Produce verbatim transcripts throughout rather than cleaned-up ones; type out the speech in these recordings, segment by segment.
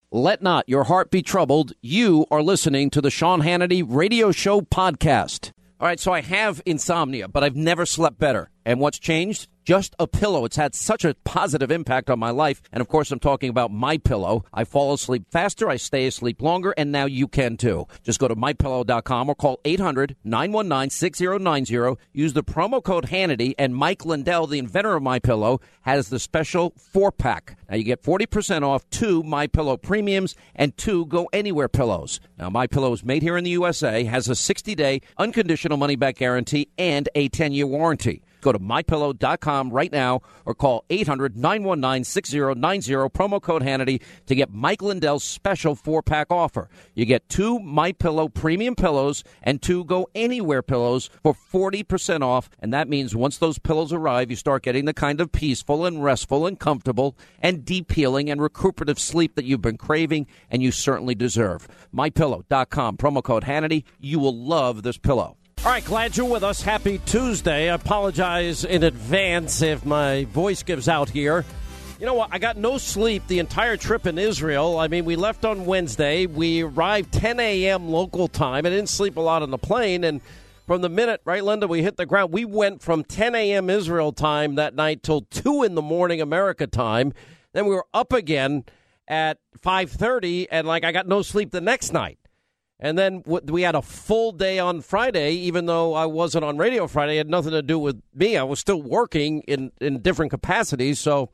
Let not your heart be troubled. You are listening to the Sean Hannity Radio Show podcast. All right, so I have insomnia, but I've never slept better. And what's changed? Just a pillow. It's had such a positive impact on my life. And, of course, I'm talking about MyPillow. I fall asleep faster, I stay asleep longer, and now you can, too. Just go to my pillow dot com or call eight hundred, nine one nine, six zero nine zero. Use the promo code Hannity, and Mike Lindell, the inventor of MyPillow, has the special four-pack. Now, you get forty percent off two MyPillow premiums and two go-anywhere pillows. Now, MyPillow is made here in the U S A, has a sixty-day unconditional money-back guarantee, and a ten-year warranty. Go to my pillow dot com right now or call eight hundred, nine one nine, six zero nine zero, promo code Hannity, to get Mike Lindell's special four-pack offer. You get two MyPillow premium pillows and two go-anywhere pillows for forty percent off, and that means once those pillows arrive, you start getting the kind of peaceful and restful and comfortable and deep healing and recuperative sleep that you've been craving and you certainly deserve. my pillow dot com, promo code Hannity. You will love this pillow. All right, glad you're with us. Happy Tuesday. I apologize in advance if my voice gives out here. You know what? I got no sleep the entire trip in Israel. I mean, we left on Wednesday. We arrived ten a.m. local time. I didn't sleep a lot on the plane. And from the minute, right, Linda, we hit the ground, we went from ten a.m. Israel time that night till two in the morning America time. Then we were up again at five thirty, and, like, I got no sleep the next night. And then we had a full day on Friday, even though I wasn't on radio Friday. It had nothing to do with me. I was still working in, in different capacities. So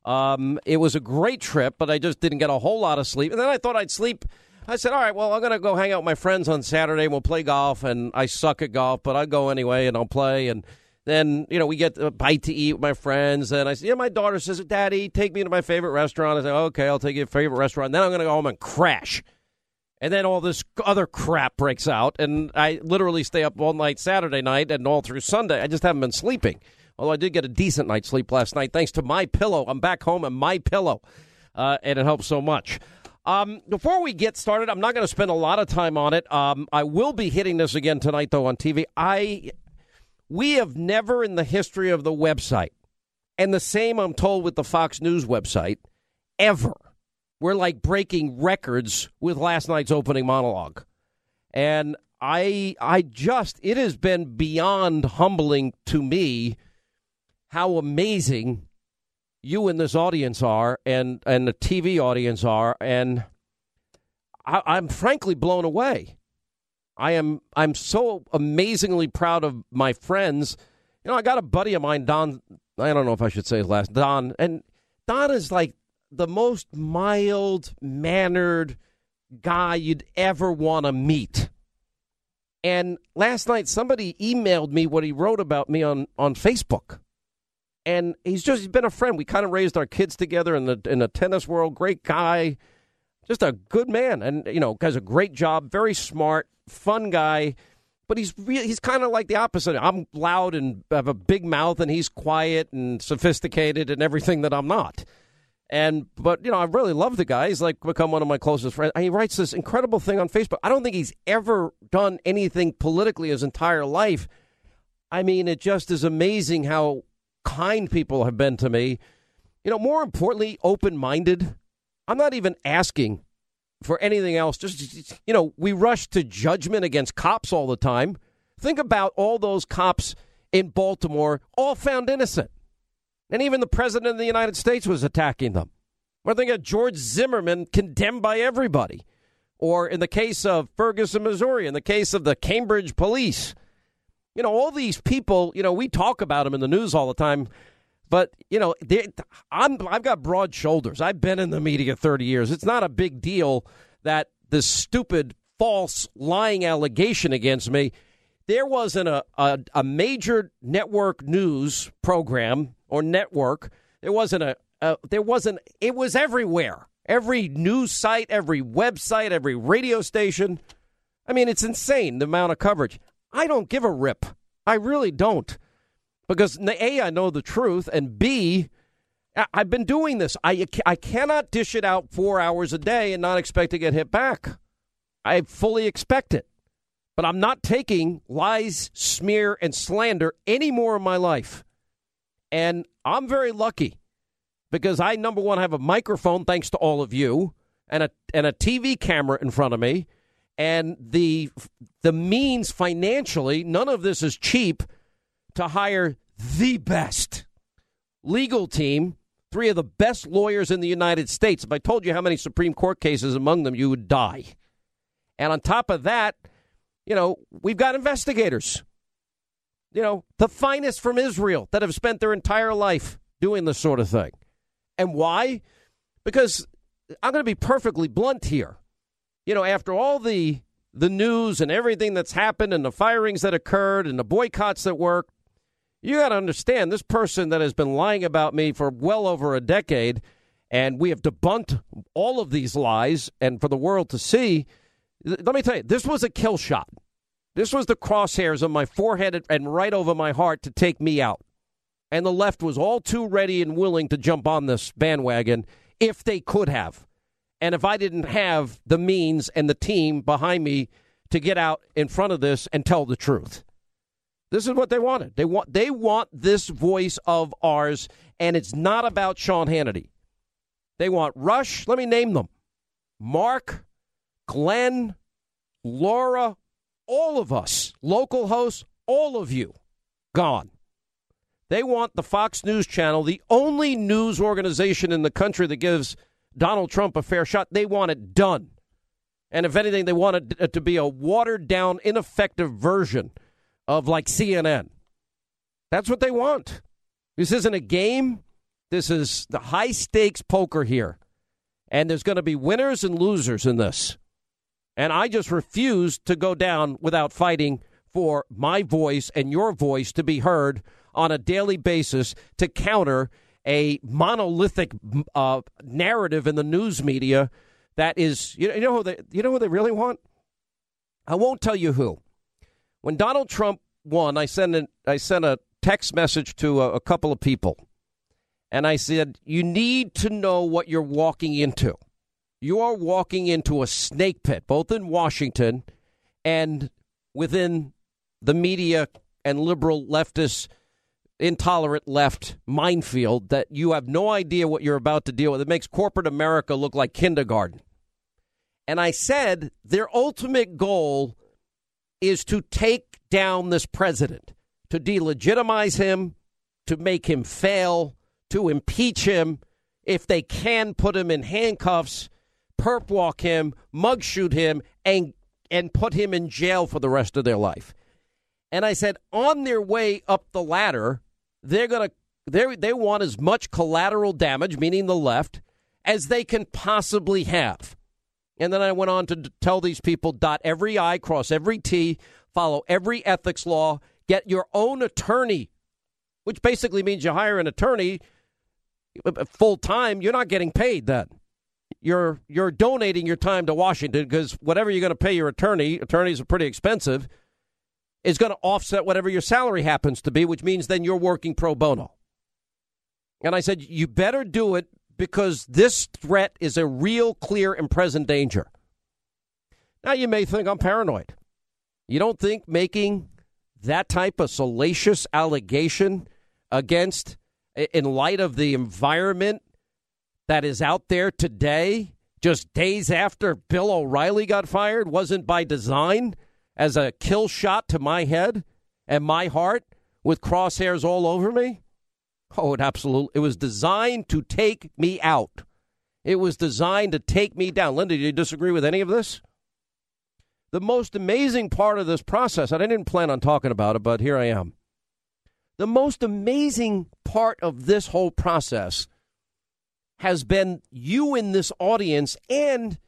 um, it was a great trip, but I just didn't get a whole lot of sleep. And then I thought I'd sleep. I said, all right, well, I'm going to go hang out with my friends on Saturday, and we'll play golf. And I suck at golf, but I'll go anyway, and I'll play. And then, you know, we get a bite to eat with my friends. And I said, yeah, my daughter says, Daddy, take me to my favorite restaurant. I said, okay, I'll take you to your favorite restaurant. And then I'm going to go home and crash. And then all this other crap breaks out, and I literally stay up all night Saturday night and all through Sunday. I just haven't been sleeping, although I did get a decent night's sleep last night thanks to MyPillow. I'm back home and MyPillow, uh, and it helps so much. Um, before we get started, I'm not going to spend a lot of time on it. Um, I will be hitting this again tonight, though, on T V. I we have never in the history of the website, and the same, I'm told, with the Fox News website, ever. We're like breaking records with last night's opening monologue. And I I just, it has been beyond humbling to me how amazing you and this audience are and, and the T V audience are. And I, I'm frankly blown away. I am I'm so amazingly proud of my friends. You know, I got a buddy of mine, Don, I don't know if I should say his last, Don, and Don is like the most mild-mannered guy you'd ever want to meet. And last night, somebody emailed me what he wrote about me on, on Facebook. And he's just he's been a friend. We kind of raised our kids together in the in the tennis world. Great guy. Just a good man. And, you know, does a great job. Very smart, fun guy. But he's really, he's kind of like the opposite. I'm loud and have a big mouth, and he's quiet and sophisticated and everything that I'm not. And, but, you know, I really love the guy. He's like become one of my closest friends. He writes this incredible thing on Facebook. I don't think he's ever done anything politically his entire life. I mean, it just is amazing how kind people have been to me. You know, more importantly, open-minded. I'm not even asking for anything else. Just, you know, we rush to judgment against cops all the time. Think about all those cops in Baltimore, all found innocent. And even the president of the United States was attacking them. Or think of George Zimmerman, condemned by everybody. Or in the case of Ferguson, Missouri, in the case of the Cambridge police. You know, all these people, you know, we talk about them in the news all the time. But, you know, I'm, I've got broad shoulders. I've been in the media thirty years. It's not a big deal that this stupid, false, lying allegation against me. There wasn't a, a, a major network news program or network. There wasn't a, a, there wasn't, it was everywhere. Every news site, every website, every radio station. I mean, it's insane, the amount of coverage. I don't give a rip. I really don't. Because, A, I know the truth, and B, I've been doing this. I, I cannot dish it out four hours a day and not expect to get hit back. I fully expect it. But I'm not taking lies, smear, and slander any more in my life. And I'm very lucky because I, number one, have a microphone thanks to all of you. and a and a T V camera in front of me, and the the means financially, none of this is cheap, to hire the best legal team, three of the best lawyers in the United States. If I told you how many Supreme Court cases among them, you would die. And on top of that, you know, we've got investigators, you know, the finest from Israel that have spent their entire life doing this sort of thing. And why? Because I'm going to be perfectly blunt here. You know, after all the the news and everything that's happened and the firings that occurred and the boycotts that worked, you got to understand this person that has been lying about me for well over a decade, and we have debunked all of these lies and for the world to see. Let me tell you, this was a kill shot. This was the crosshairs on my forehead and right over my heart to take me out. And the left was all too ready and willing to jump on this bandwagon if they could have. And if I didn't have the means and the team behind me to get out in front of this and tell the truth. This is what they wanted. They want they want this voice of ours, and it's not about Sean Hannity. They want Rush. Let me name them. Mark, Glenn, Laura, all of us, local hosts, all of you, gone. They want the Fox News Channel, the only news organization in the country that gives Donald Trump a fair shot. They want it done. And if anything, they want it to be a watered-down, ineffective version of like C N N. That's what they want. This isn't a game. This is the high-stakes poker here. And there's going to be winners and losers in this. And I just refuse to go down without fighting for my voice and your voice to be heard on a daily basis to counter a monolithic uh, narrative in the news media that is, you know, you know who they, you know who they really want? I won't tell you who. When Donald Trump won, I sent an, I sent a text message to a, a couple of people, and I said, you need to know what you're walking into. You are walking into a snake pit, both in Washington and within the media and liberal leftist, intolerant left minefield that you have no idea what you're about to deal with. It makes corporate America look like kindergarten. And I said their ultimate goal is to take down this president, to delegitimize him, to make him fail, to impeach him. If they can, put him in handcuffs, perp walk him, mug shoot him, and and put him in jail for the rest of their life. And I said, on their way up the ladder, they're gonna they they want as much collateral damage, meaning the left, as they can possibly have. And then I went on to tell these people, dot every I, cross every T, follow every ethics law, get your own attorney, which basically means you hire an attorney full time. You're not getting paid then. You're you're donating your time to Washington because whatever you're going to pay your attorney, attorneys are pretty expensive, is going to offset whatever your salary happens to be, which means then you're working pro bono. And I said, you better do it because this threat is a real, clear, and present danger. Now, you may think I'm paranoid. You don't think making that type of salacious allegation against, in light of the environment that is out there today, just days after Bill O'Reilly got fired, wasn't by design as a kill shot to my head and my heart with crosshairs all over me? Oh, it absolutely. It was designed to take me out. It was designed to take me down. Linda, do you disagree with any of this? The most amazing part of this process, and I didn't plan on talking about it, but here I am. The most amazing part of this whole process has been you in this audience and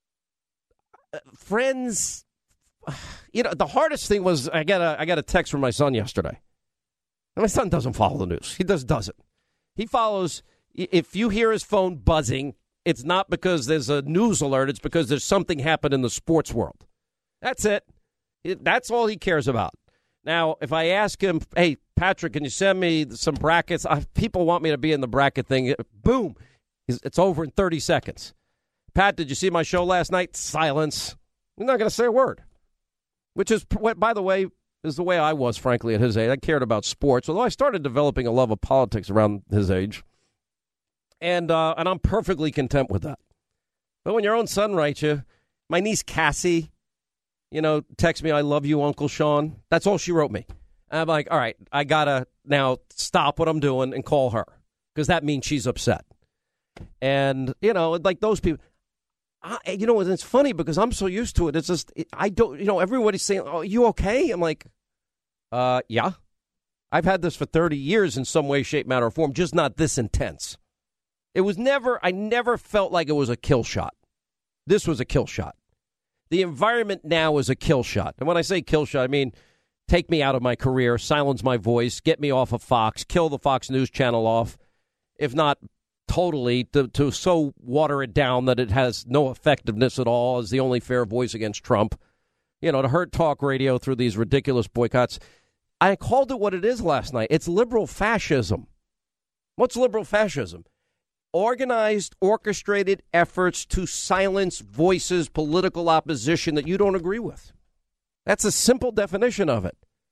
friends. You know, the hardest thing was I got a I got a text from my son yesterday. And my son doesn't follow the news. He just doesn't. He follows. If you hear his phone buzzing, it's not because there's a news alert. It's because there's something happened in the sports world. That's it. it that's all he cares about. Now, if I ask him, hey, Patrick, can you send me some brackets? I, people want me to be in the bracket thing. Boom. It's over in thirty seconds. Pat, did you see my show last night? Silence. I'm not going to say a word. Which is, by the way, is the way I was, frankly, at his age. I cared about sports, although I started developing a love of politics around his age. And uh, and I'm perfectly content with that. But when your own son writes you, my niece Cassie, you know, text me, I love you, Uncle Sean. That's all she wrote me. And I'm like, all right, I got to now stop what I'm doing and call her because that means she's upset. And, you know, like those people, I, you know, it's funny because I'm so used to it. It's just, it, I don't, you know, everybody's saying, oh, you okay? I'm like, uh, yeah. I've had this for thirty years in some way, shape, matter, or form, just not this intense. It was never, I never felt like it was a kill shot. This was a kill shot. The environment now is a kill shot. And when I say kill shot, I mean, take me out of my career, silence my voice, get me off of Fox, kill the Fox News channel off, if not totally, to, to so water it down that it has no effectiveness at all as the only fair voice against Trump. You know, to hurt talk radio through these ridiculous boycotts. I called it what it is last night. It's liberal fascism. What's liberal fascism? Organized, orchestrated efforts to silence voices, political opposition that you don't agree with. That's a simple definition of it.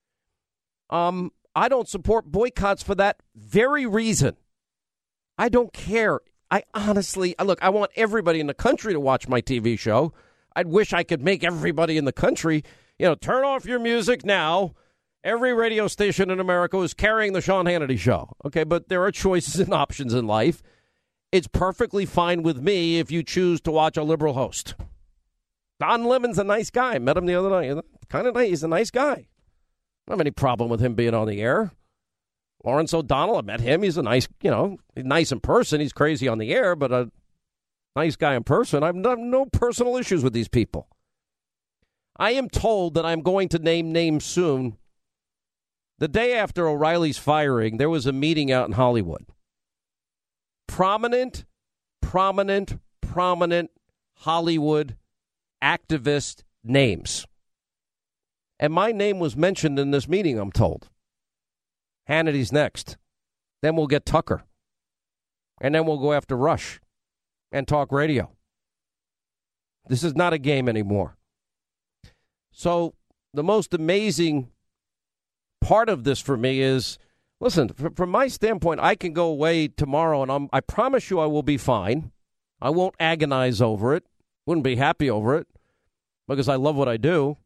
Um, I don't support boycotts for that very reason. I don't care. I honestly, look, I want everybody in the country to watch my T V show. I'd wish I could make everybody in the country, you know, turn off your music now. Every radio station in America is carrying the Sean Hannity show. Okay, but there are choices and options in life. It's perfectly fine with me if you choose to watch a liberal host. Don Lemon's a nice guy. Met him the other night. Kind of nice. He's a nice guy. I don't have any problem with him being on the air. Lawrence O'Donnell, I met him. He's a nice, you know, he's nice in person. He's crazy on the air, but a nice guy in person. I have no, no personal issues with these people. I am told that I'm going to name names soon. The day after O'Reilly's firing, there was a meeting out in Hollywood. Prominent, prominent, prominent Hollywood activist names. And my name was mentioned in this meeting, I'm told. Hannity's next. Then we'll get Tucker. And then we'll go after Rush and talk radio. This is not a game anymore. So the most amazing part of this for me is, listen, from my standpoint, I can go away tomorrow and I'm, I promise you I will be fine. I won't agonize over it. Wouldn't be happy over it because I love what I do.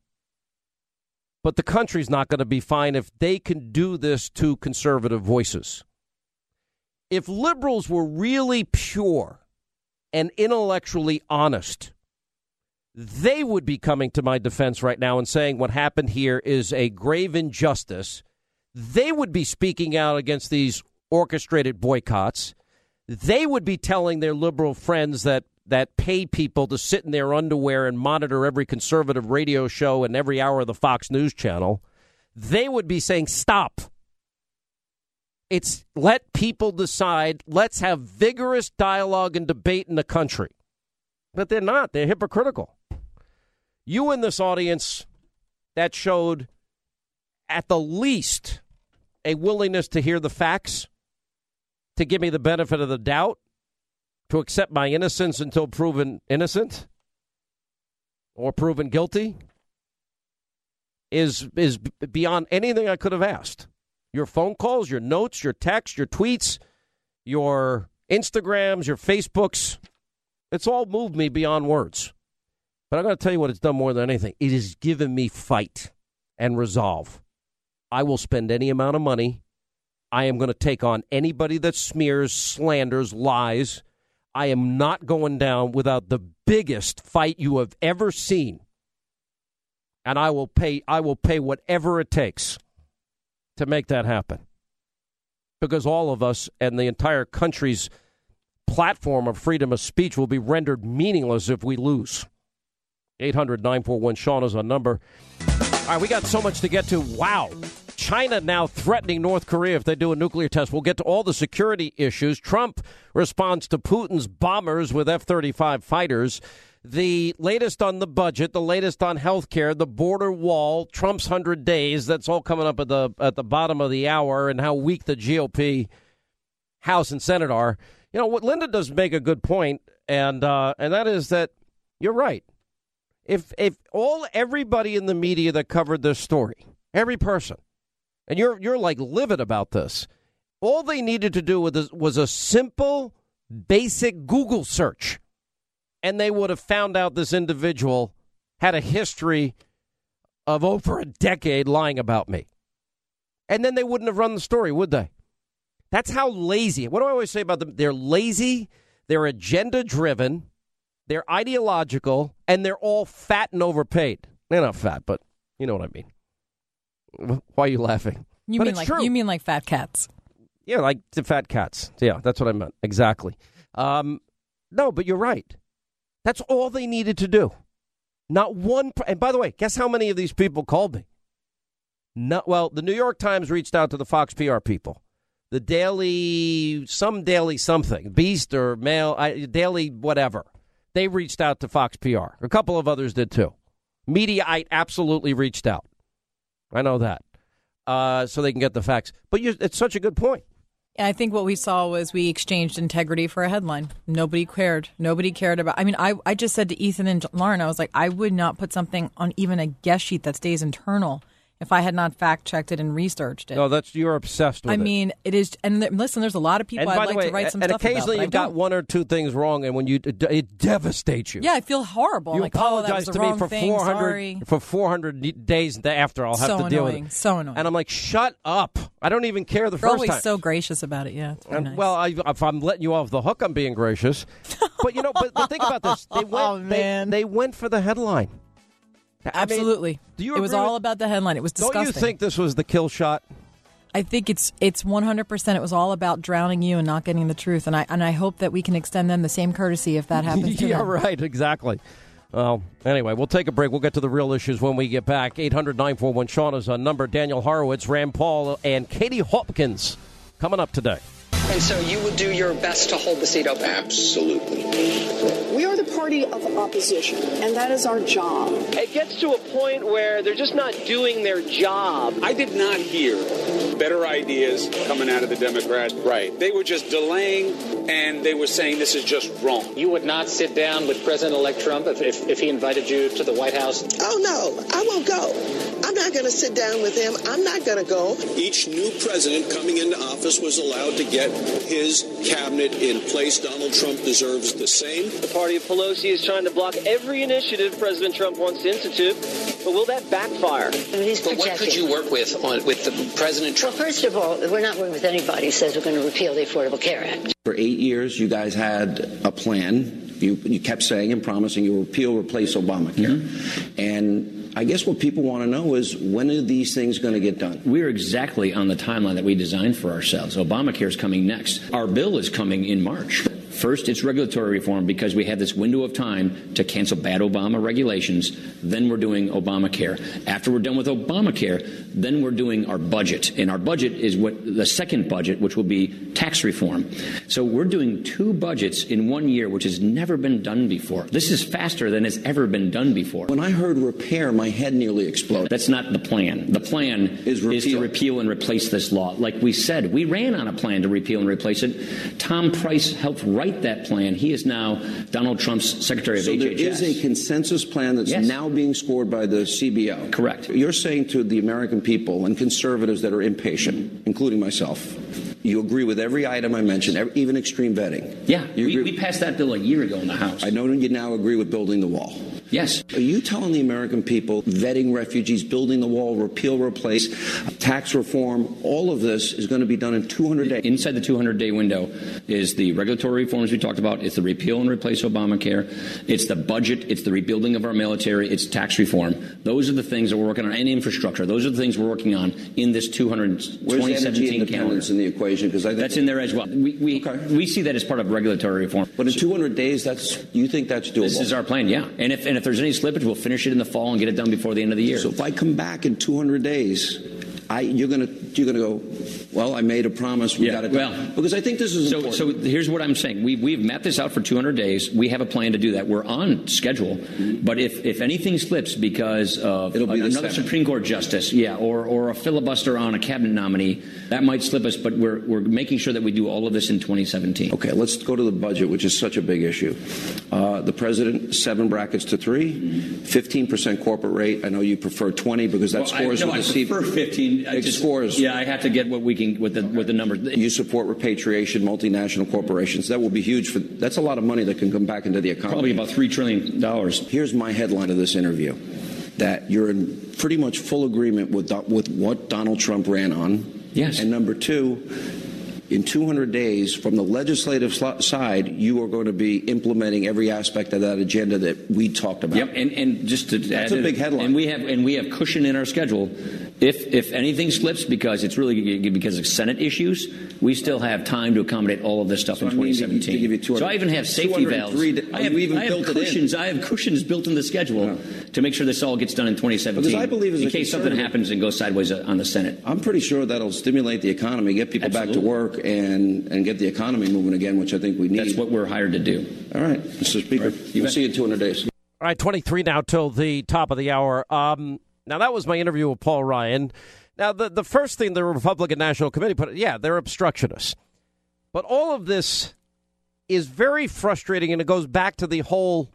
But the country's not going to be fine if they can do this to conservative voices. If liberals were really pure and intellectually honest, they would be coming to my defense right now and saying what happened here is a grave injustice. They would be speaking out against these orchestrated boycotts. They would be telling their liberal friends that that pay people to sit in their underwear and monitor every conservative radio show and every hour of the Fox News channel. They would be saying, stop. It's let people decide. Let's have vigorous dialogue and debate in the country. But they're not. They're hypocritical. You in this audience that showed at the least a willingness to hear the facts, to give me the benefit of the doubt, to accept my innocence until proven innocent or proven guilty is is beyond anything I could have asked. Your phone calls, your notes, your texts, your tweets, your Instagrams, your Facebooks, it's all moved me beyond words. But I'm going to tell you what it's done more than anything. It has given me fight and resolve. I will spend any amount of money. I am going to take on anybody that smears, slanders, lies. I am not going down without the biggest fight you have ever seen. And I will pay I will pay whatever it takes to make that happen. Because all of us and the entire country's platform of freedom of speech will be rendered meaningless if we lose. eight hundred nine four one Sean is our number. All right, we got so much to get to. Wow. China now threatening North Korea if they do a nuclear test. We'll get to all the security issues. Trump responds to Putin's bombers with F thirty-five fighters. The latest on the budget, the latest on health care, the border wall, Trump's one hundred days. That's all coming up at the at the bottom of the hour, and how weak the G O P House and Senate are. You know, what Linda does make a good point, and uh, and that is that you're right. If if all everybody in the media that covered this story, every person, and you're you're like livid about this, all they needed to do was was a simple, basic Google search. and they would have found out this individual had a history of over a decade lying about me. And then they wouldn't have run the story, would they? That's how lazy. What do I always say about them? They're lazy, they're agenda-driven, they're ideological, and they're all fat and overpaid. They're not fat, but you know what I mean. Why are you laughing? You but mean like true. you mean like fat cats? Yeah, like the fat cats. Yeah, that's what I meant. Exactly. Um, no, but you're right. That's all they needed to do. Not one. And by the way, guess how many of these people called me? Not well. The New York Times reached out to the Fox P R people. The Daily, some Daily something, Beast or Mail, I, Daily whatever. They reached out to Fox P R. A couple of others did too. Mediaite absolutely reached out. I know that. Uh, so they can get the facts. But you, it's such a good point. I think what we saw was we exchanged integrity for a headline. Nobody cared. Nobody cared about. I mean, I, I just said to Ethan and Lauren, I was like, I would not put something on even a guest sheet that stays internal if I had not fact checked it and researched it. No, that's you're obsessed with I it. I mean, it is. And listen, there's a lot of people and I'd by like the way, to write some and stuff occasionally about, you've got one or two things wrong, and when you it, it devastates you. Yeah, I feel horrible. You I'm like, apologize oh, that was the to wrong me for thing. four hundred Sorry. for four hundred days after. I'll have so to deal annoying. with it. So annoying. And I'm like, shut up! I don't even care the You're first always time. so gracious about it. Yeah, it's very And, nice. Well, I, if I'm letting you off the hook, I'm being gracious. But you know, but, but think about this. They went. Oh, man. They, they went for the headline. I Absolutely. Mean, do you it was agree all with, about the headline. It was disgusting. Don't you think this was the kill shot? I think it's it's one hundred percent. It was all about drowning you and not getting the truth. And I and I hope that we can extend them the same courtesy if that happens to yeah, them. right. Exactly. Well, anyway, we'll take a break. We'll get to the real issues when we get back. eight hundred nine four one Sean is on number. Daniel Horowitz, Rand Paul, and Katie Hopkins coming up today. And so you will do your best to hold the seat open? Absolutely. We are the party of opposition, and that is our job. It gets to a point where they're just not doing their job. I did not hear better ideas coming out of the Democrats. Right. They were just delaying, and they were saying this is just wrong. You would not sit down with President-elect Trump if, if, if he invited you to the White House? Oh, no, I won't go. I'm not going to sit down with him. I'm not going to go. Each new president coming into office was allowed to get his cabinet in place. Donald Trump deserves the same. The party of Pelosi is trying to block every initiative President Trump wants to institute. But will that backfire? He's but what could you work with on with the President Trump? Well, first of all, we're not working with anybody who says we're going to repeal the Affordable Care Act. For eight years, you guys had a plan. You, you kept saying and promising you will repeal, replace Obamacare. Mm-hmm. And I guess what people want to know is, when are these things going to get done? We're exactly on the timeline that we designed for ourselves. Obamacare is coming next. Our bill is coming in March. First, it's regulatory reform because we have this window of time to cancel bad Obama regulations. Then we're doing Obamacare. After we're done with Obamacare, then we're doing our budget. And our budget is what the second budget, which will be tax reform. So we're doing two budgets in one year, which has never been done before. This is faster than has ever been done before. When I heard repair, my head nearly exploded. That's not the plan. The plan is, is to repeal and replace this law. Like we said, we ran on a plan to repeal and replace it. Tom Price helped write that plan. He is now Donald Trump's Secretary of so H H S. So there is a consensus plan that's yes. now being scored by the C B O. Correct. You're saying to the American people and conservatives that are impatient, including myself, you agree with every item I mentioned, every, even extreme vetting. Yeah, we, we passed that bill a year ago in the House. I know you now agree with building the wall. Yes. Are you telling the American people vetting refugees, building the wall, repeal, replace, tax reform, all of this is going to be done in two hundred days? Inside the two hundred day window is the regulatory reforms we talked about. It's the repeal and replace Obamacare. It's the budget. It's the rebuilding of our military. It's tax reform. Those are the things that we're working on, and infrastructure. Those are the things we're working on in this two hundred twenty seventeen calendar. In the equation, because I think that's in there as well. We we, okay. we see that as part of regulatory reform. But in two hundred days, that's you think that's doable? This is our plan, yeah. And if and if there's any slippage, we'll finish it in the fall and get it done before the end of the year. So if I come back in two hundred days, I you're gonna you're gonna go, well, I made a promise. We yeah, got it well, done. Because I think this is so. important. So here's what I'm saying: we we've mapped this out for two hundred days. We have a plan to do that. We're on schedule. Mm-hmm. But if if anything slips because of It'll be another Supreme Court justice, yeah, or or a filibuster on a cabinet nominee, that might slip us. But we're we're making sure that we do all of this in twenty seventeen. Okay, let's go to the budget, which is such a big issue. Uh, the president, seven brackets to three, fifteen percent corporate rate. I know you prefer twenty because that well, scores I, no, with I the C B O. prefer fifteen mean, I just, scores. Yeah, I have to get what we can with the with the numbers. You support repatriation, multinational corporations. That will be huge. For that's a lot of money that can come back into the economy. Probably about three trillion dollars. Here's my headline of this interview: that you're in pretty much full agreement with with what Donald Trump ran on. Yes. And number two, in two hundred days, from the legislative side, you are going to be implementing every aspect of that agenda that we talked about. Yep, and, and just to That's add, a big headline. And we have and we have cushion in our schedule. If if anything slips because it's really because of Senate issues, we still have time to accommodate all of this stuff so in twenty seventeen. To give you two hundred, so I even have safety valves. I have, even I have built cushions. It in. I have cushions built in the schedule yeah. to make sure this all gets done in twenty seventeen. Because I believe as in a case something happens and goes sideways on the Senate. I'm pretty sure that'll stimulate the economy, get people Absolutely. back to work, and and get the economy moving again, which I think we need. That's what we're hired to do. All right, Mister Speaker. Right. We'll see you in two hundred days. All right, twenty-three now till the top of the hour. Um, now, that was my interview with Paul Ryan. Now, the, the first thing the Republican National Committee put, yeah, they're obstructionists. But all of this is very frustrating, and it goes back to the whole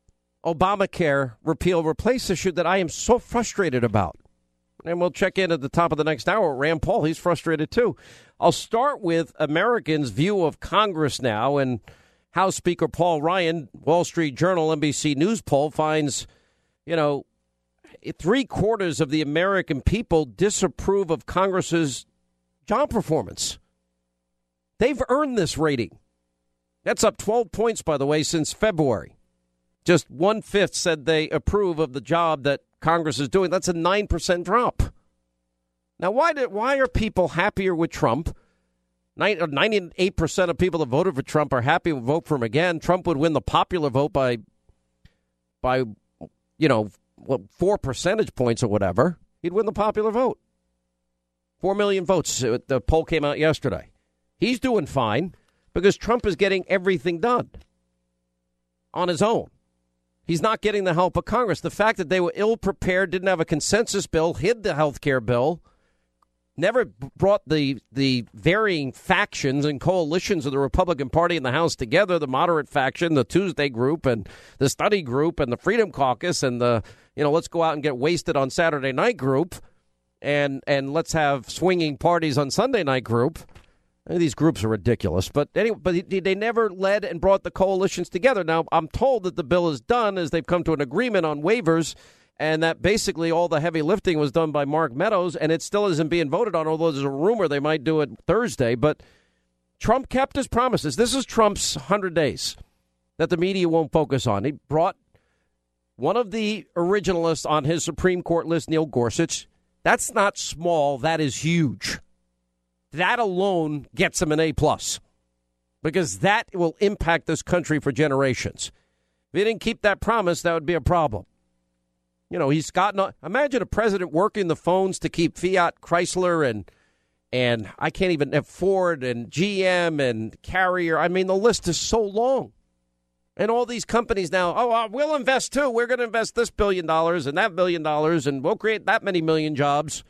Obamacare repeal replace issue that I am so frustrated about. And we'll check in at the top of the next hour. Rand Paul, he's frustrated too. I'll start with Americans' view of Congress now, and House Speaker Paul Ryan, Wall Street Journal, N B C News poll finds, you know, three quarters of the American people disapprove of Congress's job performance. They've earned this rating. That's up twelve points, by the way, since February. Just one-fifth said they approve of the job that Congress is doing. That's a nine percent drop. Now, why did, why are people happier with Trump? ninety-eight percent of people that voted for Trump are happy to vote for him again. Trump would win the popular vote by, by, you know, what, four percentage points or whatever. He'd win the popular vote. Four million votes. The poll came out yesterday. He's doing fine because Trump is getting everything done on his own. He's not getting the help of Congress. The fact that they were ill-prepared, didn't have a consensus bill, hid the health care bill, never brought the the varying factions and coalitions of the Republican Party in the House together, the moderate faction, the Tuesday group, and the study group, and the Freedom Caucus, and the, you know, let's go out and get wasted on Saturday night group, and and let's have swinging parties on Sunday night group. These groups are ridiculous. But anyway, but they never led and brought the coalitions together. Now, I'm told that the bill is done as they've come to an agreement on waivers, and that basically all the heavy lifting was done by Mark Meadows, and it still isn't being voted on, although there's a rumor they might do it Thursday. But Trump kept his promises. This is Trump's one hundred days that the media won't focus on. He brought one of the originalists on his Supreme Court list, Neil Gorsuch. That's not small. That is huge. That alone gets him an A plus, because that will impact this country for generations. If he didn't keep that promise, that would be a problem. You know, he's gotten. Imagine a president working the phones to keep Fiat, Chrysler, and and I can't even have Ford and G M and Carrier. I mean, the list is so long. And all these companies now, oh, uh, we'll invest too. We're going to invest this billion dollars and that billion dollars, and we'll create that many million jobs.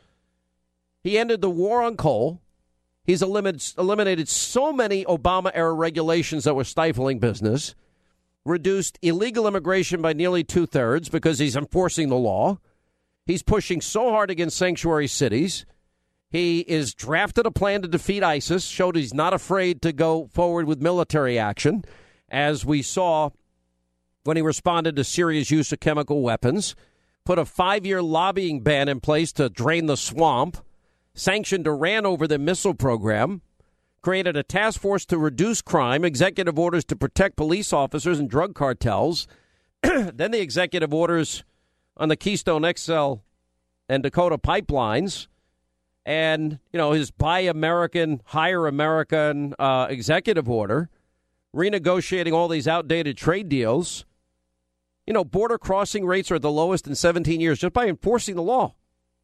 He ended the war on coal. He's eliminated, eliminated so many Obama-era regulations that were stifling business, reduced illegal immigration by nearly two-thirds because he's enforcing the law. He's pushing so hard against sanctuary cities. He is drafted a plan to defeat ISIS, showed he's not afraid to go forward with military action, as we saw when he responded to Syria's use of chemical weapons, put a five-year lobbying ban in place to drain the swamp, sanctioned Iran over their missile program, created a task force to reduce crime, executive orders to protect police officers and drug cartels, then the executive orders on the Keystone X L and Dakota pipelines, and, you know, his Buy American, Hire American uh, executive order, renegotiating all these outdated trade deals. You know, border crossing rates are the lowest in seventeen years just by enforcing the law.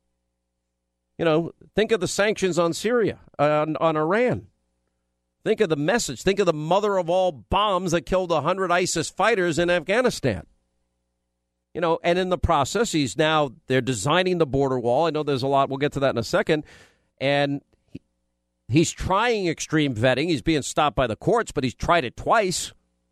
You know, think of the sanctions on Syria, uh, on, on Iran. Think of the message. Think of the mother of all bombs that killed one hundred ISIS fighters in Afghanistan. You know, and in the process, he's now, they're designing the border wall. I know there's a lot. We'll get to that in a second. And he, he's trying extreme vetting. He's being stopped by the courts, but he's tried it twice.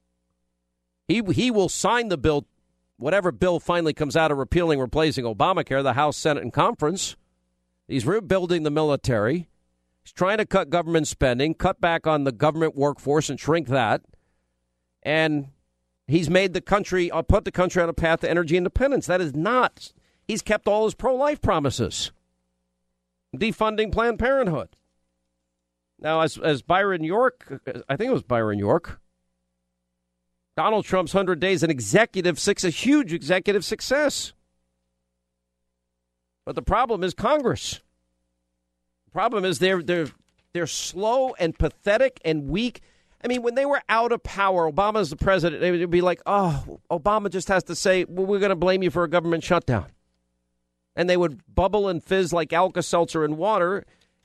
He, he will sign the bill, whatever bill finally comes out of repealing, replacing Obamacare, the House, Senate, and Conference. He's rebuilding the military. He's trying to cut government spending, cut back on the government workforce and shrink that. And he's made the country, uh, put the country on a path to energy independence. That is not, he's kept all his pro-life promises. Defunding Planned Parenthood. Now, as, as Byron York, I think it was Byron York, Donald Trump's one hundred days, an executive, six, a huge executive success. But the problem is Congress. The problem is they're they're they're slow and pathetic and weak. I mean, when they were out of power, Obama's the president, they would be like, oh, Obama just has to say, well, we're going to blame you for a government shutdown. And they would bubble and fizz like Alka-Seltzer in water,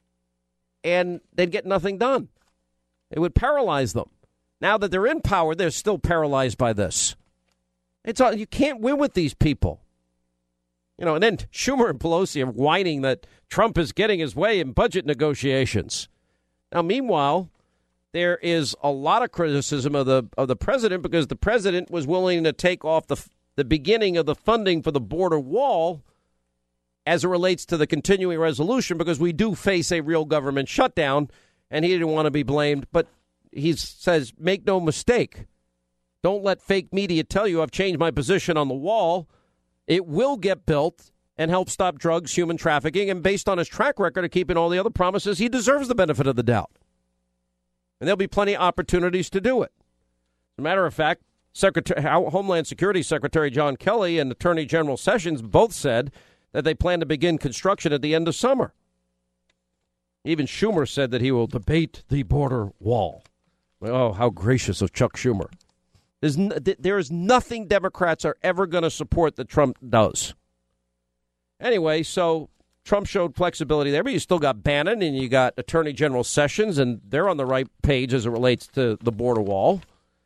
and they'd get nothing done. It would paralyze them. Now that they're in power, they're still paralyzed by this. It's all, you can't win with these people. You know, and then Schumer and Pelosi are whining that Trump is getting his way in budget negotiations. Now, meanwhile, there is a lot of criticism of the of the president because the president was willing to take off the the beginning of the funding for the border wall as it relates to the continuing resolution, because we do face a real government shutdown, and he didn't want to be blamed. But he says, make no mistake, don't let fake media tell you I've changed my position on the wall. It will get built and help stop drugs, human trafficking, and based on his track record of keeping all the other promises, he deserves the benefit of the doubt. And there'll be plenty of opportunities to do it. As a matter of fact, Secretary, Homeland Security Secretary John Kelly and Attorney General Sessions both said that they plan to begin construction at the end of summer. Even Schumer said that he will debate the border wall. Oh, how gracious of Chuck Schumer. There's n- there is nothing Democrats are ever going to support that Trump does. Anyway, so Trump showed flexibility there, but you still got Bannon and you got Attorney General Sessions, and they're on the right page as it relates to the border wall.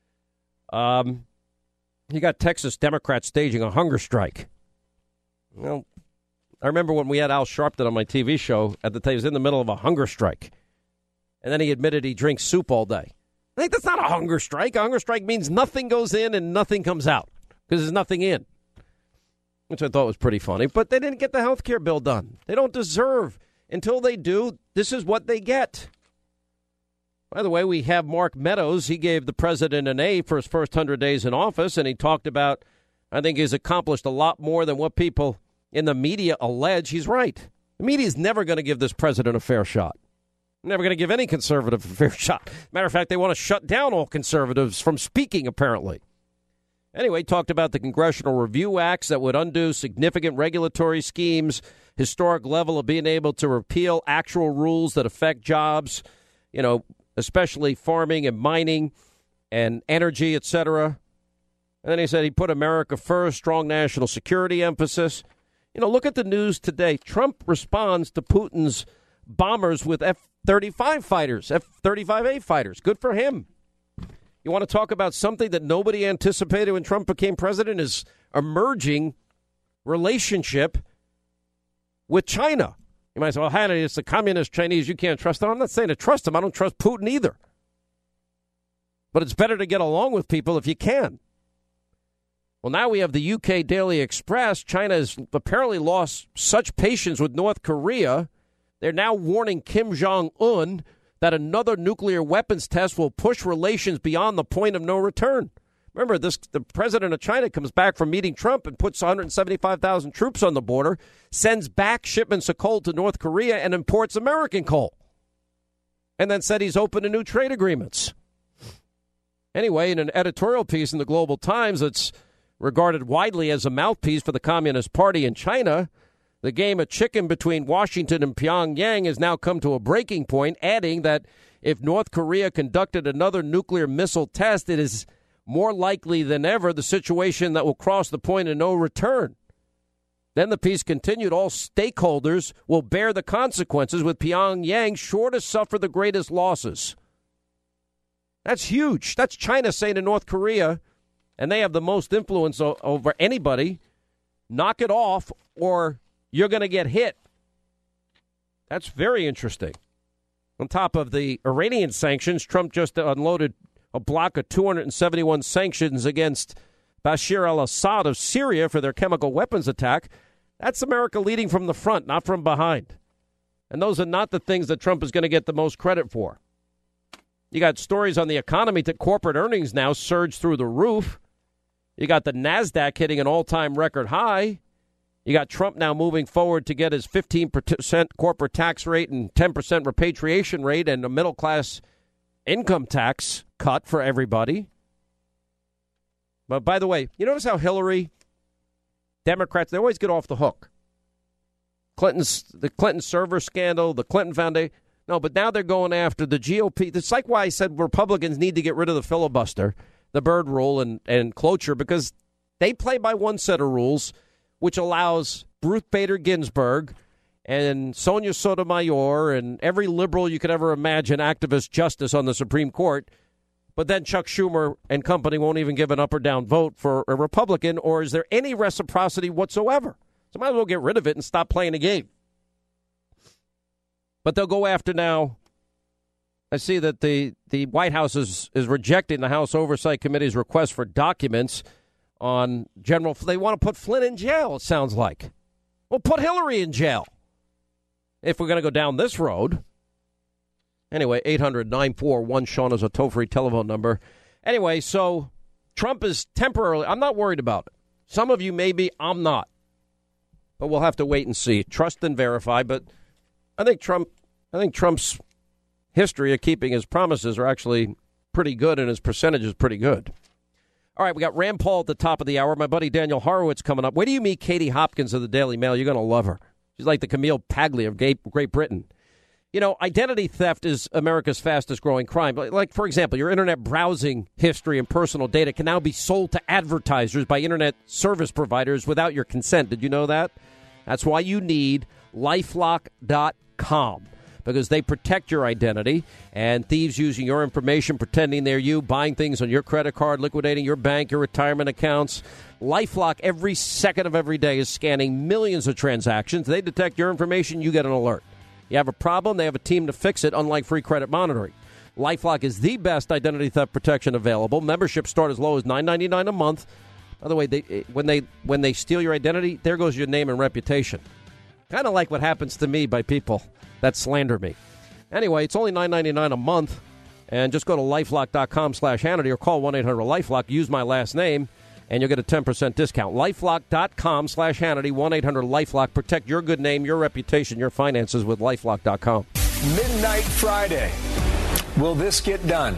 Um, you got Texas Democrats staging a hunger strike. Well, I remember when we had Al Sharpton on my T V show at the time, he was in the middle of a hunger strike. And then he admitted he drinks soup all day. I think that's not a hunger strike. A hunger strike means nothing goes in and nothing comes out because there's nothing in, which I thought was pretty funny. But they didn't get the health care bill done. They don't deserve. Until they do, this is what they get. By the way, we have Mark Meadows. He gave the president an A for his first one hundred days in office, and he talked about, I think he's accomplished a lot more than what people in the media allege. He's right. The media is never going to give this president a fair shot. Never going to give any conservative a fair shot. Matter of fact, they want to shut down all conservatives from speaking, apparently. Anyway, talked about the Congressional Review Acts that would undo significant regulatory schemes, historic level of being able to repeal actual rules that affect jobs, you know, especially farming and mining and energy, et cetera. And then he said he put America first, strong national security emphasis. You know, look at the news today. Trump responds to Putin's bombers with F thirty-five fighters, F thirty-five A fighters. Good for him. You want to talk about something that nobody anticipated when Trump became president, is emerging relationship with China. You might say, well, Hannity, it's the communist Chinese. You can't trust them. I'm not saying to trust them. I don't trust Putin either. But it's better to get along with people if you can. Well, now we have the U K Daily Express. China has apparently lost such patience with North Korea. They're now warning Kim Jong-un that another nuclear weapons test will push relations beyond the point of no return. Remember, this the president of China comes back from meeting Trump and puts one hundred seventy-five thousand troops on the border, sends back shipments of coal to North Korea, and imports American coal. And then said he's open to new trade agreements. Anyway, in an editorial piece in the Global Times that's regarded widely as a mouthpiece for the Communist Party in China, the game of chicken between Washington and Pyongyang has now come to a breaking point, adding that if North Korea conducted another nuclear missile test, it is more likely than ever the situation that will cross the point of no return. Then the piece continued, all stakeholders will bear the consequences, with Pyongyang sure to suffer the greatest losses. That's huge. That's China saying to North Korea, and they have the most influence o- over anybody, knock it off or you're going to get hit. That's very interesting. On top of the Iranian sanctions, Trump just unloaded a block of two hundred seventy-one sanctions against Bashar al-Assad of Syria for their chemical weapons attack. That's America leading from the front, not from behind. And those are not the things that Trump is going to get the most credit for. You got stories on the economy that corporate earnings now surge through the roof. You got the NASDAQ hitting an all-time record high. You got Trump now moving forward to get his fifteen percent corporate tax rate and ten percent repatriation rate and a middle-class income tax cut for everybody. But by the way, you notice how Hillary, Democrats, they always get off the hook. Clinton's, the Clinton server scandal, the Clinton Foundation. No, but now they're going after the G O P. It's like why I said Republicans need to get rid of the filibuster, the Byrd rule, and, and cloture, because they play by one set of rules, which allows Ruth Bader Ginsburg and Sonia Sotomayor and every liberal you could ever imagine, activist justice on the Supreme Court. But then Chuck Schumer and company won't even give an up or down vote for a Republican, or is there any reciprocity whatsoever? So might as well get rid of it and stop playing the game. But they'll go after now. I see that the, the White House is, is rejecting the House Oversight Committee's request for documents on General. They want to put Flynn in jail, it sounds like. Well, put Hillary in jail if we're going to go down this road. Anyway, eight hundred nine four one Sean is a toll-free telephone number. Anyway, so Trump is temporarily, I'm not worried about it. Some of you may be, I'm not. But we'll have to wait and see. Trust and verify. But I think Trump, I think Trump's history of keeping his promises are actually pretty good, and his percentage is pretty good. All right, we got Rand Paul at the top of the hour. My buddy Daniel Horowitz coming up. Where do you meet Katie Hopkins of the Daily Mail? You're going to love her. She's like the Camille Paglia of Great Britain. You know, identity theft is America's fastest growing crime. Like, for example, your internet browsing history and personal data can now be sold to advertisers by internet service providers without your consent. Did you know that? That's why you need LifeLock dot com, because they protect your identity, and thieves using your information, pretending they're you, buying things on your credit card, liquidating your bank, your retirement accounts. LifeLock every second of every day is scanning millions of transactions. They detect your information, you get an alert. You have a problem, they have a team to fix it, unlike free credit monitoring. LifeLock is the best identity theft protection available. Memberships start as low as nine ninety-nine a month. By the way, they, when they when they steal your identity, there goes your name and reputation. Kind of like what happens to me by people that slander me. Anyway, it's only nine ninety-nine a month. And just go to LifeLock dot com slash Hannity or call one eight hundred LifeLock. Use my last name, and you'll get a ten percent discount. LifeLock dot com slash Hannity, one eight hundred LifeLock. Protect your good name, your reputation, your finances with LifeLock dot com. Midnight Friday. Will this get done?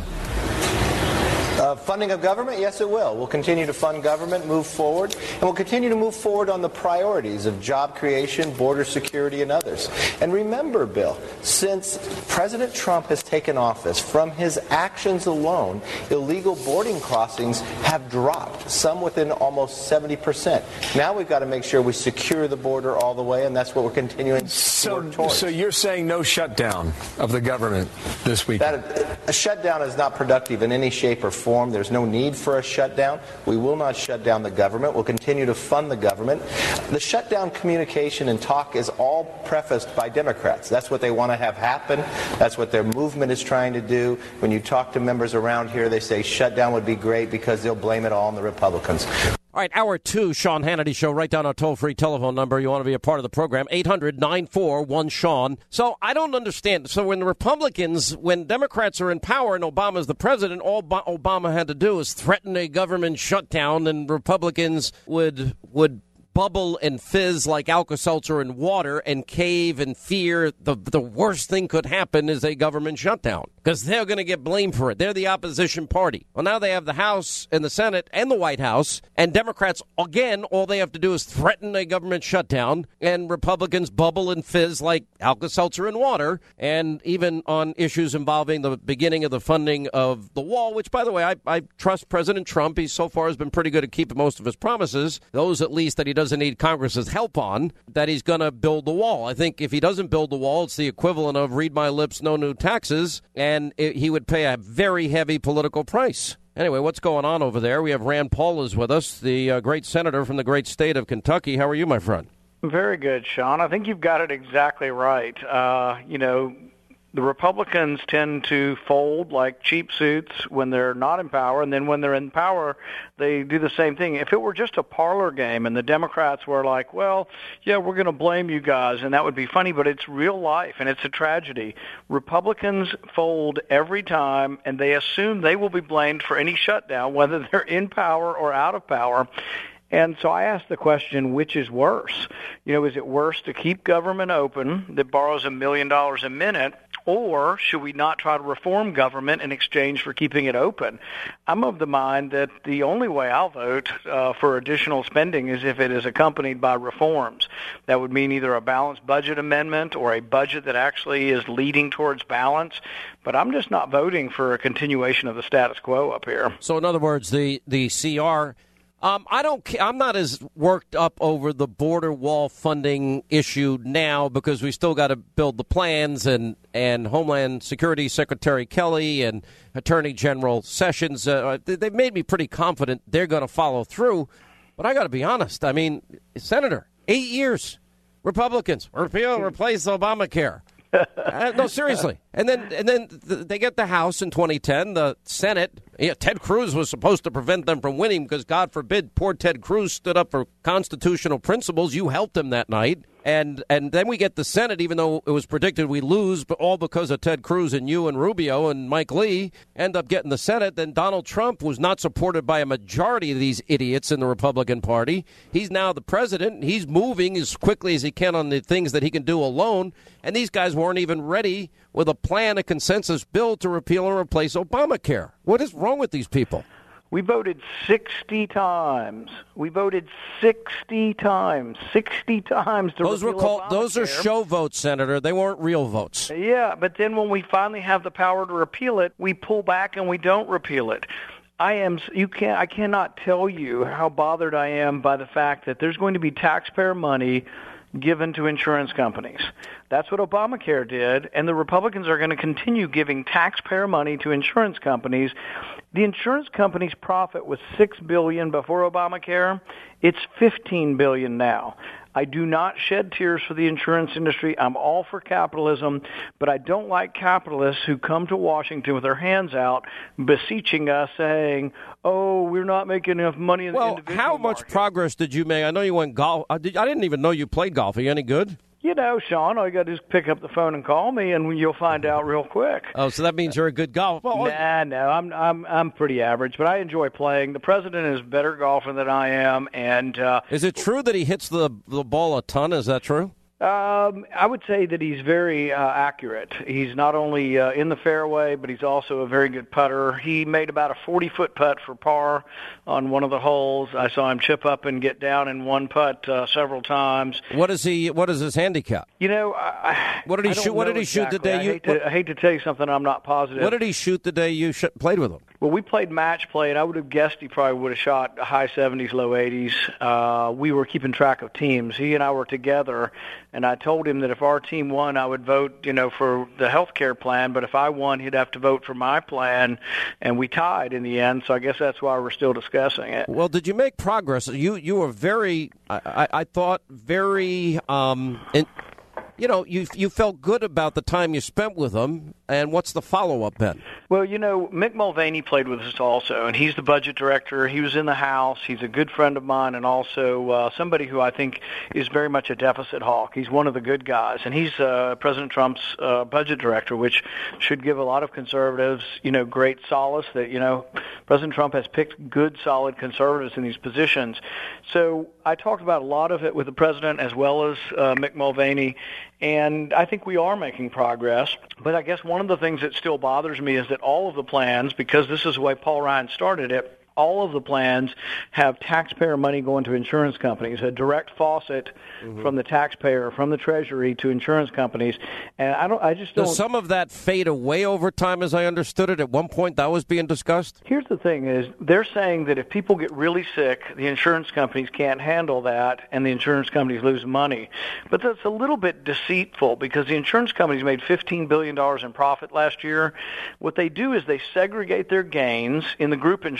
Uh, funding of government? Yes, it will. We'll continue to fund government, move forward, and we'll continue to move forward on the priorities of job creation, border security, and others. And remember, Bill, since President Trump has taken office, from his actions alone, illegal boarding crossings have dropped, some within almost seventy percent. Now we've got to make sure we secure the border all the way, and that's what we're continuing so, to work towards. So you're saying no shutdown of the government this week? That, a shutdown is not productive in any shape or form. There's no need for a shutdown. We will not shut down the government. We'll continue to fund the government. The shutdown communication and talk is all prefaced by Democrats. That's what they want to have happen. That's what their movement is trying to do. When you talk to members around here, they say shutdown would be great because they'll blame it all on the Republicans. All right, hour two, Sean Hannity Show. Write down our toll-free telephone number. You want to be a part of the program, eight hundred nine four one Sean. So I don't understand. So when the Republicans, when Democrats are in power and Obama's the president, all Obama had to do is threaten a government shutdown, and Republicans would would bubble and fizz like Alka-Seltzer in water and cave and fear. The, the worst thing could happen is a government shutdown because they're going to get blamed for it. They're the opposition party. Well, now they have the House and the Senate and the White House, and Democrats, again, all they have to do is threaten a government shutdown, and Republicans bubble and fizz like Alka-Seltzer in water. And even on issues involving the beginning of the funding of the wall, which, by the way, I, I trust President Trump. He so far has been pretty good at keeping most of his promises, those at least that he doesn't need Congress's help on, that he's going to build the wall. I think if he doesn't build the wall, it's the equivalent of read my lips, no new taxes, and it, he would pay a very heavy political price. Anyway, what's going on over there? We have Rand Paul is with us, the uh, great senator from the great state of Kentucky. How are you, my friend? Very good, Sean. I think you've got it exactly right. Uh, you know, The Republicans tend to fold like cheap suits when they're not in power, and then when they're in power, they do the same thing. If it were just a parlor game and the Democrats were like, well, yeah, we're going to blame you guys, and that would be funny, but it's real life, and it's a tragedy. Republicans fold every time, and they assume they will be blamed for any shutdown, whether they're in power or out of power. And so I asked the question, which is worse? You know, is it worse to keep government open that borrows a million dollars a minute, or should we not try to reform government in exchange for keeping it open? I'm of the mind that the only way I'll vote uh, for additional spending is if it is accompanied by reforms. That would mean either a balanced budget amendment or a budget that actually is leading towards balance. But I'm just not voting for a continuation of the status quo up here. So in other words, the, the C R... Um, I don't. I'm not as worked up over the border wall funding issue now because we still got to build the plans, and, and Homeland Security Secretary Kelly and Attorney General Sessions, uh, they've made me pretty confident they're going to follow through. But I got to be honest. I mean, Senator, eight years, Republicans repeal, replace Obamacare. uh, no, seriously. And then and then th- they get the House in twenty ten, the Senate. Yeah, Ted Cruz was supposed to prevent them from winning because, God forbid, poor Ted Cruz stood up for constitutional principles. You helped him that night. And and then we get the Senate, even though it was predicted we lose, but all because of Ted Cruz and you and Rubio and Mike Lee end up getting the Senate. Then Donald Trump was not supported by a majority of these idiots in the Republican Party. He's now the president. He's moving as quickly as he can on the things that he can do alone. And these guys weren't even ready with a plan, a consensus bill to repeal or replace Obamacare. What is wrong with these people? We voted sixty times. We voted sixty times. sixty times to those repeal were called, Obamacare. Those are show votes, Senator. They weren't real votes. Yeah, but then when we finally have the power to repeal it, we pull back and we don't repeal it. I am. You can't. I cannot tell you how bothered I am by the fact that there's going to be taxpayer money given to insurance companies. That's what Obamacare did, and the Republicans are going to continue giving taxpayer money to insurance companies. The insurance company's profit was six billion dollars before Obamacare. It's fifteen billion dollars now. I do not shed tears for the insurance industry. I'm all for capitalism, but I don't like capitalists who come to Washington with their hands out, beseeching us, saying, oh, we're not making enough money in well, the individual how much market. progress did you make? I know you went golf. I didn't even know you played golf. Are you any good? You know, Sean, all you got to do is pick up the phone and call me, and you'll find out real quick. Oh, so that means you're a good golfer. Well, nah, no, I'm I'm I'm pretty average, but I enjoy playing. The president is a better golfer than I am, and uh, is it true that he hits the the ball a ton? Is that true? Um, I would say that he's very uh, accurate. He's not only uh, in the fairway, but he's also a very good putter. He made about a forty-foot putt for par on one of the holes. I saw him chip up and get down in one putt uh, several times. What is he? What is his handicap? You know, I, what did he I shoot? What did he exactly. shoot the day I you? Hate to, I hate to tell you something I'm not positive. What did he shoot the day you sh- played with him? Well, we played match play, and I would have guessed he probably would have shot high seventies, low eighties. Uh, we were keeping track of teams. He and I were together, and I told him that if our team won, I would vote, you know, for the health care plan. But if I won, he'd have to vote for my plan, and we tied in the end. So I guess that's why we're still discussing it. Well, did you make progress? You you were very, I, I, I thought, very. Um, in, You know, you you felt good about the time you spent with him, and what's the follow-up, Ben? Well, you know, Mick Mulvaney played with us also, and he's the budget director. He was in the House. He's a good friend of mine, and also uh, somebody who I think is very much a deficit hawk. He's one of the good guys, and he's uh, President Trump's uh, budget director, which should give a lot of conservatives, you know, great solace that, you know, President Trump has picked good, solid conservatives in these positions. So I talked about a lot of it with the president as well as uh, Mick Mulvaney. And I think we are making progress. But I guess one of the things that still bothers me is that all of the plans, because this is the way Paul Ryan started it, all of the plans have taxpayer money going to insurance companies, a direct faucet mm-hmm. from the taxpayer, from the Treasury to insurance companies. And I don't. I just don't. Does some of that fade away over time, as I understood it? At one point, that was being discussed? Here's the thing is they're saying that if people get really sick, the insurance companies can't handle that, and the insurance companies lose money. But that's a little bit deceitful because the insurance companies made fifteen billion dollars in profit last year. What they do is they segregate their gains in the group insurance,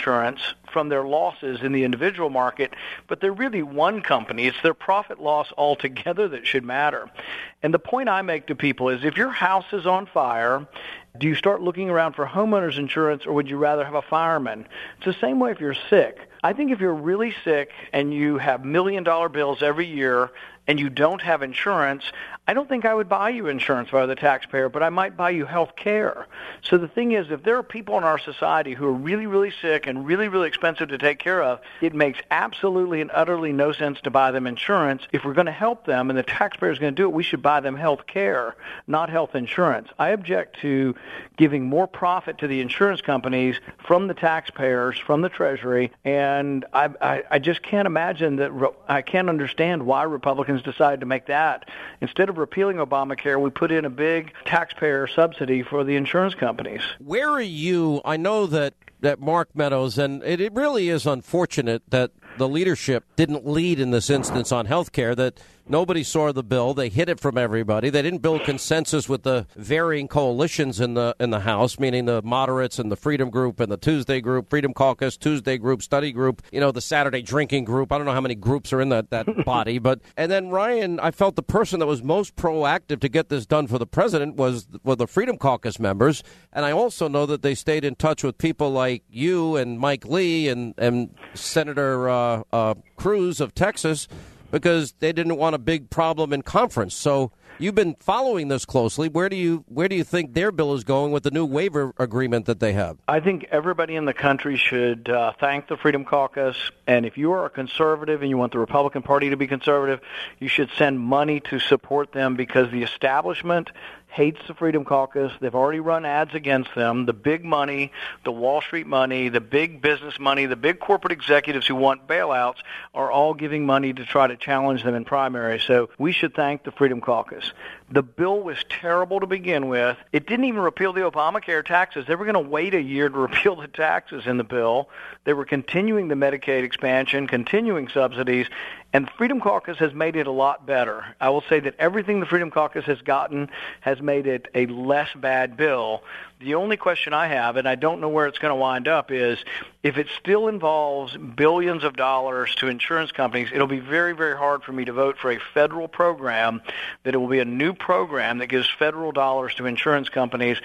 from their losses in the individual market, but they're really one company. It's their profit loss altogether that should matter. And the point I make to people is if your house is on fire, do you start looking around for homeowners insurance, or would you rather have a fireman? It's the same way if you're sick. I think if you're really sick and you have million-dollar bills every year and you don't have insurance, I don't think I would buy you insurance via the taxpayer, but I might buy you health care. So the thing is, if there are people in our society who are really, really sick and really, really expensive to take care of, it makes absolutely and utterly no sense to buy them insurance. If we're going to help them and the taxpayer is going to do it, we should buy them health care, not health insurance. I object to giving more profit to the insurance companies from the taxpayers, from the Treasury, and I, I, I just can't imagine that, I can't understand why Republicans decided to make that. Instead of repealing Obamacare, we put in a big taxpayer subsidy for the insurance companies. Where are you? I know that, that Mark Meadows, and it, it really is unfortunate that the leadership didn't lead in this instance on health care, that nobody saw the bill. They hid it from everybody. They didn't build consensus with the varying coalitions in the in the House, meaning the moderates and the Freedom Group and the Tuesday Group, Freedom Caucus, Tuesday Group, Study Group, you know, the Saturday Drinking Group. I don't know how many groups are in that, that body. But and then Ryan, I felt the person that was most proactive to get this done for the president was, were the Freedom Caucus members. And I also know that they stayed in touch with people like you and Mike Lee and, and Senator uh, uh, Cruz of Texas, because they didn't want a big problem in conference. So you've been following this closely. Where do you where do you think their bill is going with the new waiver agreement that they have? I think everybody in the country should uh, thank the Freedom Caucus. And if you are a conservative and you want the Republican Party to be conservative, you should send money to support them, because the establishment hates the Freedom Caucus. They've already run ads against them. The big money, the Wall Street money, the big business money, the big corporate executives who want bailouts are all giving money to try to challenge them in primaries. So we should thank the Freedom Caucus. The bill was terrible to begin with. It didn't even repeal the Obamacare taxes. They were going to wait a year to repeal the taxes in the bill. They were continuing the Medicaid expansion, continuing subsidies, and the Freedom Caucus has made it a lot better. I will say that everything the Freedom Caucus has gotten has made it a less bad bill. The only question I have, and I don't know where it's going to wind up, is if it still involves billions of dollars to insurance companies, it'll be very, very hard for me to vote for a federal program, that it will be a new program that gives federal dollars to insurance companies.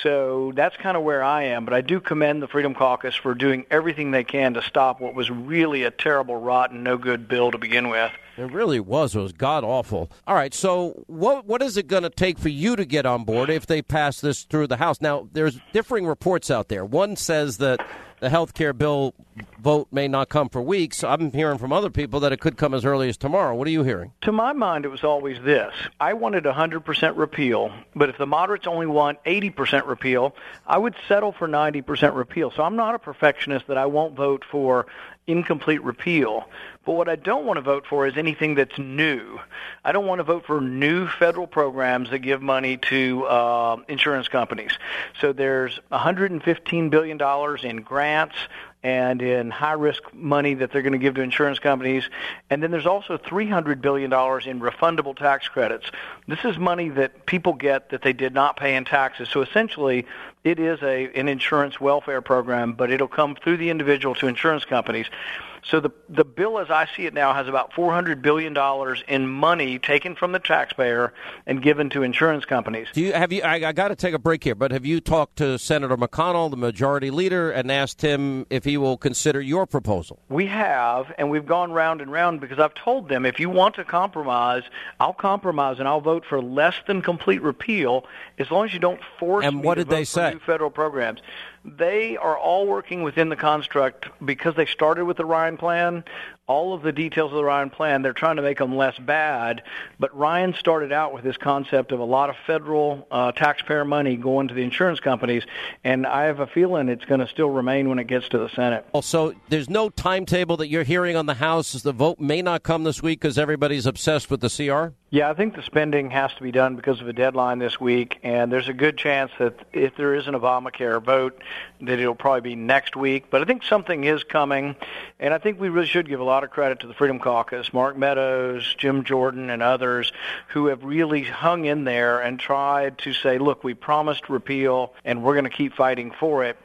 So that's kind of where I am. But I do commend the Freedom Caucus for doing everything they can to stop what was really a terrible, rotten, no-good bill to begin with. It really was. It was god-awful. All right, so what what is it going to take for you to get on board if they pass this through the House? Now, there's differing reports out there. One says that the health care bill vote may not come for weeks. I'm hearing from other people that it could come as early as tomorrow. What are you hearing? To my mind, it was always this. I wanted one hundred percent repeal, but if the moderates only want eighty percent repeal, I would settle for ninety percent repeal. So I'm not a perfectionist that I won't vote for incomplete repeal. But what I don't want to vote for is anything that's new. I don't want to vote for new federal programs that give money to uh, insurance companies. So there's one hundred fifteen billion dollars in grants and in high-risk money that they're going to give to insurance companies. And then there's also three hundred billion dollars in refundable tax credits. This is money that people get that they did not pay in taxes. So essentially, it is a an insurance welfare program, but it'll come through the individual to insurance companies. So the the bill, as I see it now, has about four hundred billion dollars in money taken from the taxpayer and given to insurance companies. Do you have you? I, I got to take a break here, but have you talked to Senator McConnell, the majority leader, and asked him if he will consider your proposal? We have, and we've gone round and round because I've told them if you want to compromise, I'll compromise and I'll vote for less than complete repeal as long as you don't force and me what to did vote they for say? new federal programs. They are all working within the construct because they started with the Ryan plan. All of the details of the Ryan plan, they're trying to make them less bad. But Ryan started out with this concept of a lot of federal uh, taxpayer money going to the insurance companies, and I have a feeling it's going to still remain when it gets to the Senate. Also, there's no timetable that you're hearing on the House. The vote may not come this week because everybody's obsessed with the C R? Yeah, I think the spending has to be done because of a deadline this week, and there's a good chance that if there is an Obamacare vote, that it'll probably be next week. But I think something is coming, and I think we really should give a lot of credit to the Freedom Caucus, Mark Meadows, Jim Jordan, and others who have really hung in there and tried to say, look, we promised repeal, and we're going to keep fighting for it.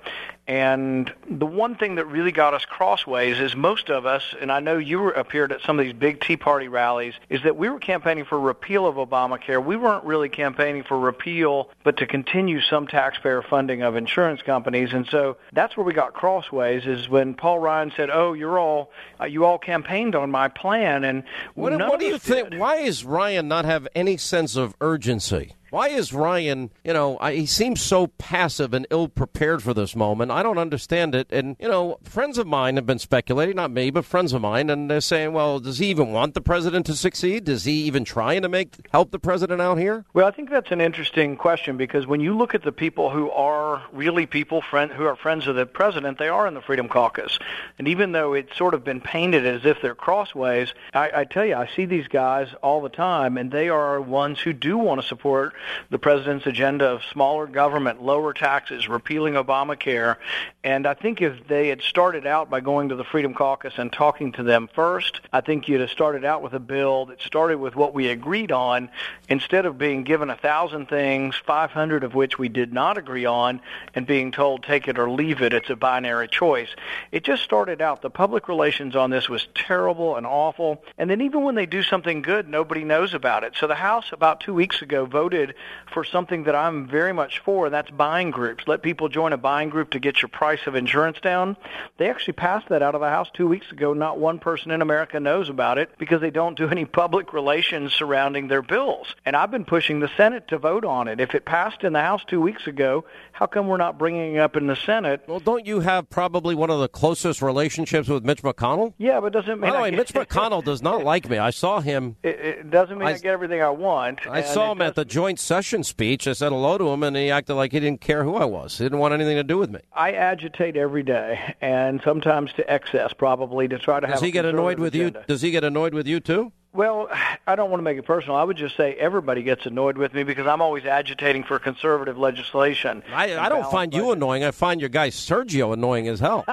And the one thing that really got us crossways is most of us, and I know you were appeared at some of these big Tea Party rallies, is that we were campaigning for repeal of Obamacare. We weren't really campaigning for repeal, but to continue some taxpayer funding of insurance companies. And so that's where we got crossways, is when Paul Ryan said, oh, you're all, uh, you all campaigned on my plan. And what, what do you think? Why is Ryan not have any sense of urgency? Why is Ryan, you know, I, he seems so passive and ill-prepared for this moment. I don't understand it. And, you know, friends of mine have been speculating, not me, but friends of mine, and they're saying, well, does he even want the president to succeed? Does he even trying to make help the president out here? Well, I think that's an interesting question, because when you look at the people who are really people friend, who are friends of the president, they are in the Freedom Caucus. And even though it's sort of been painted as if they're crossways, I, I tell you, I see these guys all the time, and they are ones who do want to support the president's agenda of smaller government, lower taxes, repealing Obamacare. And I think if they had started out by going to the Freedom Caucus and talking to them first, I think you'd have started out with a bill that started with what we agreed on, instead of being given a thousand things, five hundred of which we did not agree on, and being told take it or leave it. It's a binary choice. It just started out, the public relations on this was terrible and awful. And then even when they do something good, nobody knows about it. So the House about two weeks ago voted for something that I'm very much for, and that's buying groups. Let people join a buying group to get your price of insurance down. They actually passed that out of the House two weeks ago. Not one person in America knows about it because they don't do any public relations surrounding their bills. And I've been pushing the Senate to vote on it. If it passed in the House two weeks ago, how come we're not bringing it up in the Senate? Well, don't you have probably one of the closest relationships with Mitch McConnell? Yeah, but doesn't mean By the way, I Mitch McConnell does not like me. I saw him. It, it doesn't mean I, I get everything I want. I saw him at the joint session speech. I said hello to him, and he acted like he didn't care who I was. He didn't want anything to do with me. I agitate every day, and sometimes to excess, probably, to try to have. Does he get annoyed with agenda. you? Does he get annoyed with you too? Well, I don't want to make it personal. I would just say everybody gets annoyed with me because I'm always agitating for conservative legislation. I, I don't find budget. you annoying. I find your guy Sergio annoying as hell.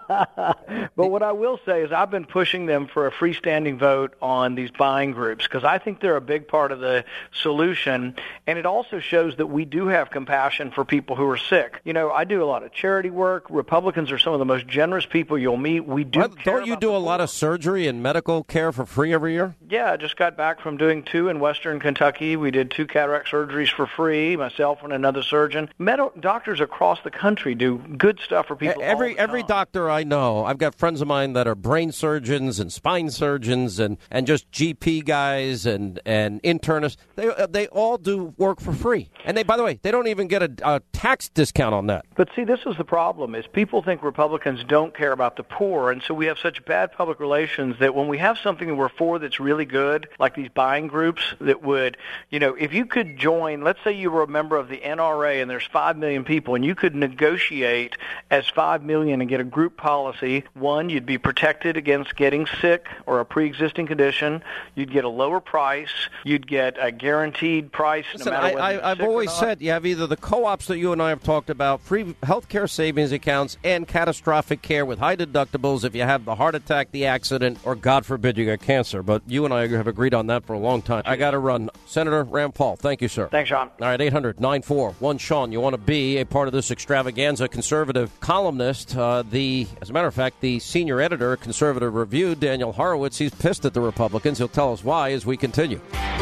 But what I will say is I've been pushing them for a freestanding vote on these buying groups because I think they're a big part of the solution, and it also shows that we do have compassion for people who are sick. You know, I do a lot of charity work. Republicans are some of the most generous people you'll meet. We do. What, don't you do a lot of surgery and medical care for free every year? Yeah, I just got back from doing two in Western Kentucky. We did two cataract surgeries for free, myself and another surgeon. Med- doctors across the country do good stuff for people. Every all the every time. doctor I know, I've got friends of mine that are brain surgeons and spine surgeons and, and just G P guys and, and internists. They they all do work for free. And they, by the way, they don't even get a, a tax discount on that. But see, this is the problem, is people think Republicans don't care about the poor, and so we have such bad public relations that when we have something that we're for that's really good, like these buying groups that would, you know, if you could join, let's say you were a member of the N R A and there's five million people and you could negotiate as five million and get a group policy. One, you'd be protected against getting sick or a pre-existing condition. You'd get a lower price. You'd get a guaranteed price. Listen, no matter I, whether I, I've always said you have either the co-ops that you and I have talked about, free health care savings accounts, and catastrophic care with high deductibles if you have the heart attack, the accident, or God forbid you get cancer. But you and I have agreed on that for a long time. I got to run. Senator Rand Paul, thank you, sir. Thanks, Sean. All right, eight hundred nine four one Sean. You want to be a part of this extravaganza. Conservative columnist, uh, the, as a matter of fact, the senior editor, Conservative Review, Daniel Horowitz, he's pissed at the Republicans. He'll tell us why as we continue.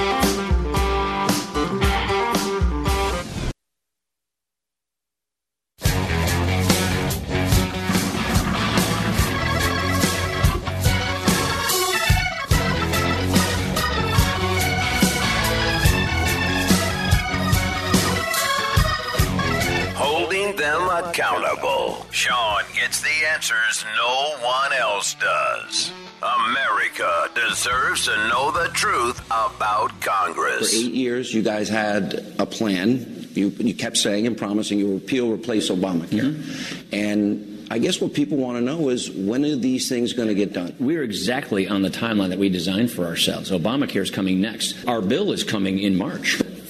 Accountable. Sean gets the answers no one else does. America deserves to know the truth about Congress. For eight years, you guys had a plan. You, you kept saying and promising you would repeal, replace Obamacare. Mm-hmm. And I guess what people want to know is, when are these things going to get done? We're exactly on the timeline that we designed for ourselves. Obamacare is coming next. Our bill is coming in March.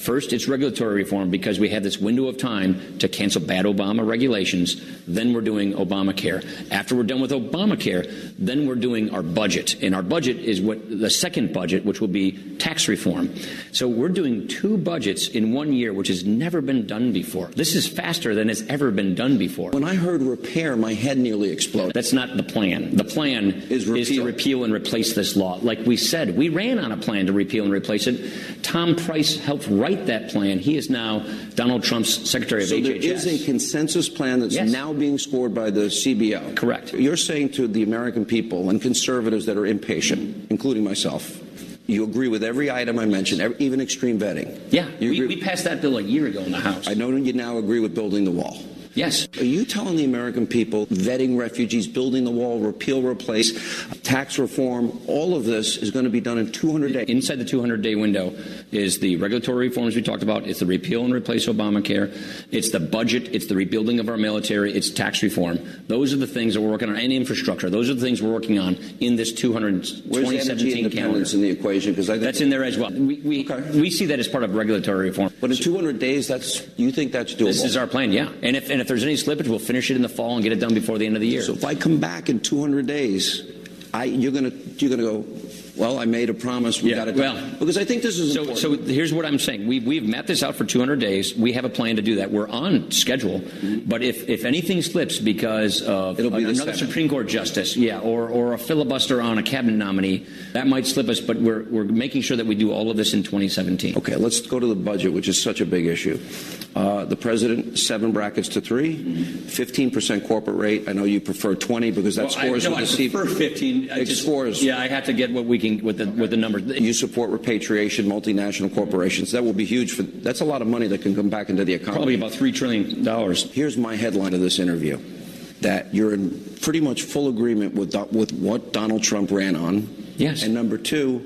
First, it's regulatory reform because we have this window of time to cancel bad Obama regulations. Then we're doing Obamacare. After we're done with Obamacare, then we're doing our budget. And our budget is what the second budget, which will be tax reform. So we're doing two budgets in one year, which has never been done before. This is faster than it's ever been done before. When I heard repair, my head nearly exploded. That's not the plan. The plan is, is to repeal and replace this law. Like we said, we ran on a plan to repeal and replace it. Tom Price helped write that plan. He is now Donald Trump's Secretary of so H H S. So there is a consensus plan that's yes. now being scored by the C B O. Correct. You're saying to the American people and conservatives that are impatient, including myself, you agree with every item I mentioned, every, even extreme vetting. Yeah, we, we passed that bill a year ago in the House. I know you now agree with building the wall. Yes. Are you telling the American people vetting refugees, building the wall, repeal, replace, tax reform, all of this is going to be done in two hundred days? Inside the two hundred day window is the regulatory reforms we talked about. It's the repeal and replace Obamacare. It's the budget. It's the rebuilding of our military. It's tax reform. Those are the things that we're working on, and infrastructure. Those are the things we're working on in this two hundred twenty seventeen calendar. In the equation? Because I think that's in there as well. We we, okay. we see that as part of regulatory reform. But in two hundred days, that's you think that's doable? This is our plan, yeah. And if and if there's any slippage, we'll finish it in the fall and get it done before the end of the year. So if I come back in two hundred days, I you're gonna you're gonna go, well, I made a promise. We yeah, got it well, done. Because I think this is so. important. So here's what I'm saying: we we've mapped this out for two hundred days. We have a plan to do that. We're on schedule. Mm-hmm. But if if anything slips because of It'll be another Supreme Court justice, yeah, or or a filibuster on a cabinet nominee, that might slip us. But we're we're making sure that we do all of this in twenty seventeen. Okay, let's go to the budget, which is such a big issue. Uh, the president, seven brackets to three, fifteen percent corporate rate. I know you prefer twenty because that well, scores I, no, with I the prefer C- fifteen. I it just, scores. Yeah, I have to get what we can with the with the number. You support repatriation, multinational corporations. That will be huge. For that's a lot of money that can come back into the economy. Probably about three trillion dollars. Here's my headline of this interview: that you're in pretty much full agreement with with what Donald Trump ran on. Yes. And number two,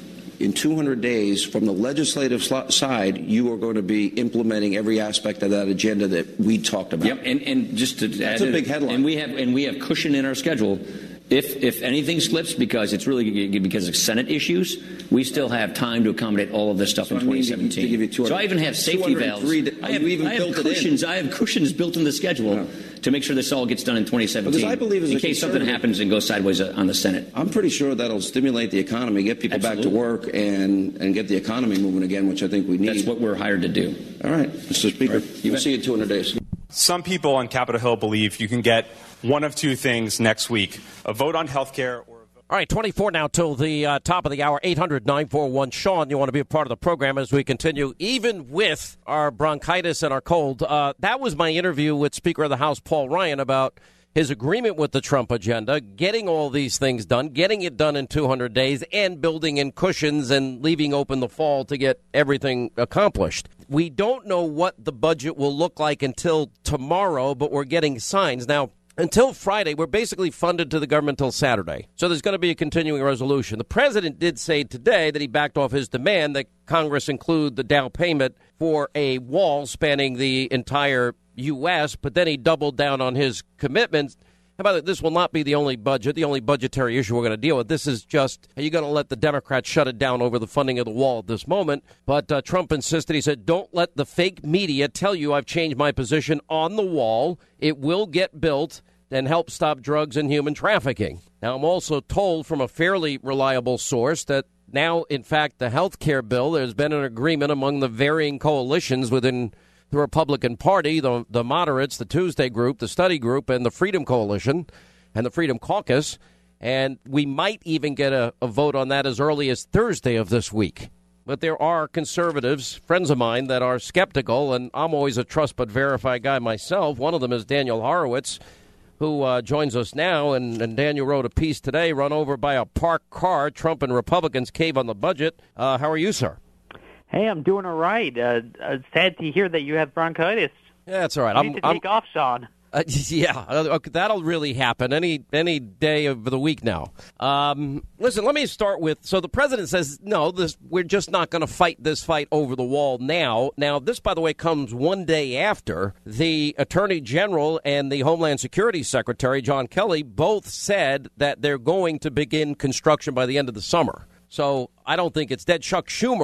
in two hundred days, from the legislative side, you are going to be implementing every aspect of that agenda that we talked about. Yep, and, and just to That's add a big headline. And we have and we have cushion in our schedule. If if anything slips because it's really because of Senate issues, we still have time to accommodate all of this stuff so in I mean, twenty seventeen. To give you so I even have safety valves. I have, even I have built cushions. It in. I have cushions built in the schedule no. to make sure this all gets done in twenty seventeen. Because I believe as in a case something happens and goes sideways on the Senate. I'm pretty sure that'll stimulate the economy, get people Absolutely. back to work, and and get the economy moving again, which I think we need. That's what we're hired to do. All right, Mister Speaker, right. we'll see you in two hundred days. Some people on Capitol Hill believe you can get one of two things next week: a vote on health care or all right, twenty-four now till the uh, top of the hour, eight hundred nine four one Sean. You want to be a part of the program as we continue, even with our bronchitis and our cold. Uh, that was my interview with Speaker of the House, Paul Ryan, about his agreement with the Trump agenda, getting all these things done, getting it done in two hundred days, and building in cushions and leaving open the fall to get everything accomplished. We don't know what the budget will look like until tomorrow, but we're getting signs. Now, until Friday, we're basically funded to the government until Saturday. So there's going to be a continuing resolution. The president did say today that he backed off his demand that Congress include the down payment for a wall spanning the entire U S, but then he doubled down on his commitments. How about it? This will not be the only budget, the only budgetary issue we're going to deal with. This is just, are you going to let the Democrats shut it down over the funding of the wall at this moment? But uh, Trump insisted, he said, don't let the fake media tell you I've changed my position on the wall. It will get built and help stop drugs and human trafficking. Now, I'm also told from a fairly reliable source that now, in fact, the health care bill, there's been an agreement among the varying coalitions within the Republican Party, the, the moderates, the Tuesday Group, the Study Group, and the Freedom Coalition, and the Freedom Caucus. And we might even get a, a vote on that as early as Thursday of this week. But there are conservatives, friends of mine, that are skeptical, and I'm always a trust but verify guy myself. One of them is Daniel Horowitz, who uh, joins us now. And, and Daniel wrote a piece today, run over by a parked car. Trump and Republicans cave on the budget. Uh, how are you, sir? Hey, I'm doing all right. Uh, uh, sad to hear that you have bronchitis. Yeah, that's all right. You I'm, need to take I'm, off, Sean. Uh, yeah, uh, that'll really happen any any day of the week now. Um, listen, let me start with, so the president says, no, this we're just not going to fight this fight over the wall now. Now, this, by the way, comes one day after the Attorney General and the Homeland Security Secretary, John Kelly, both said that they're going to begin construction by the end of the summer. So I don't think it's dead. Chuck Schumer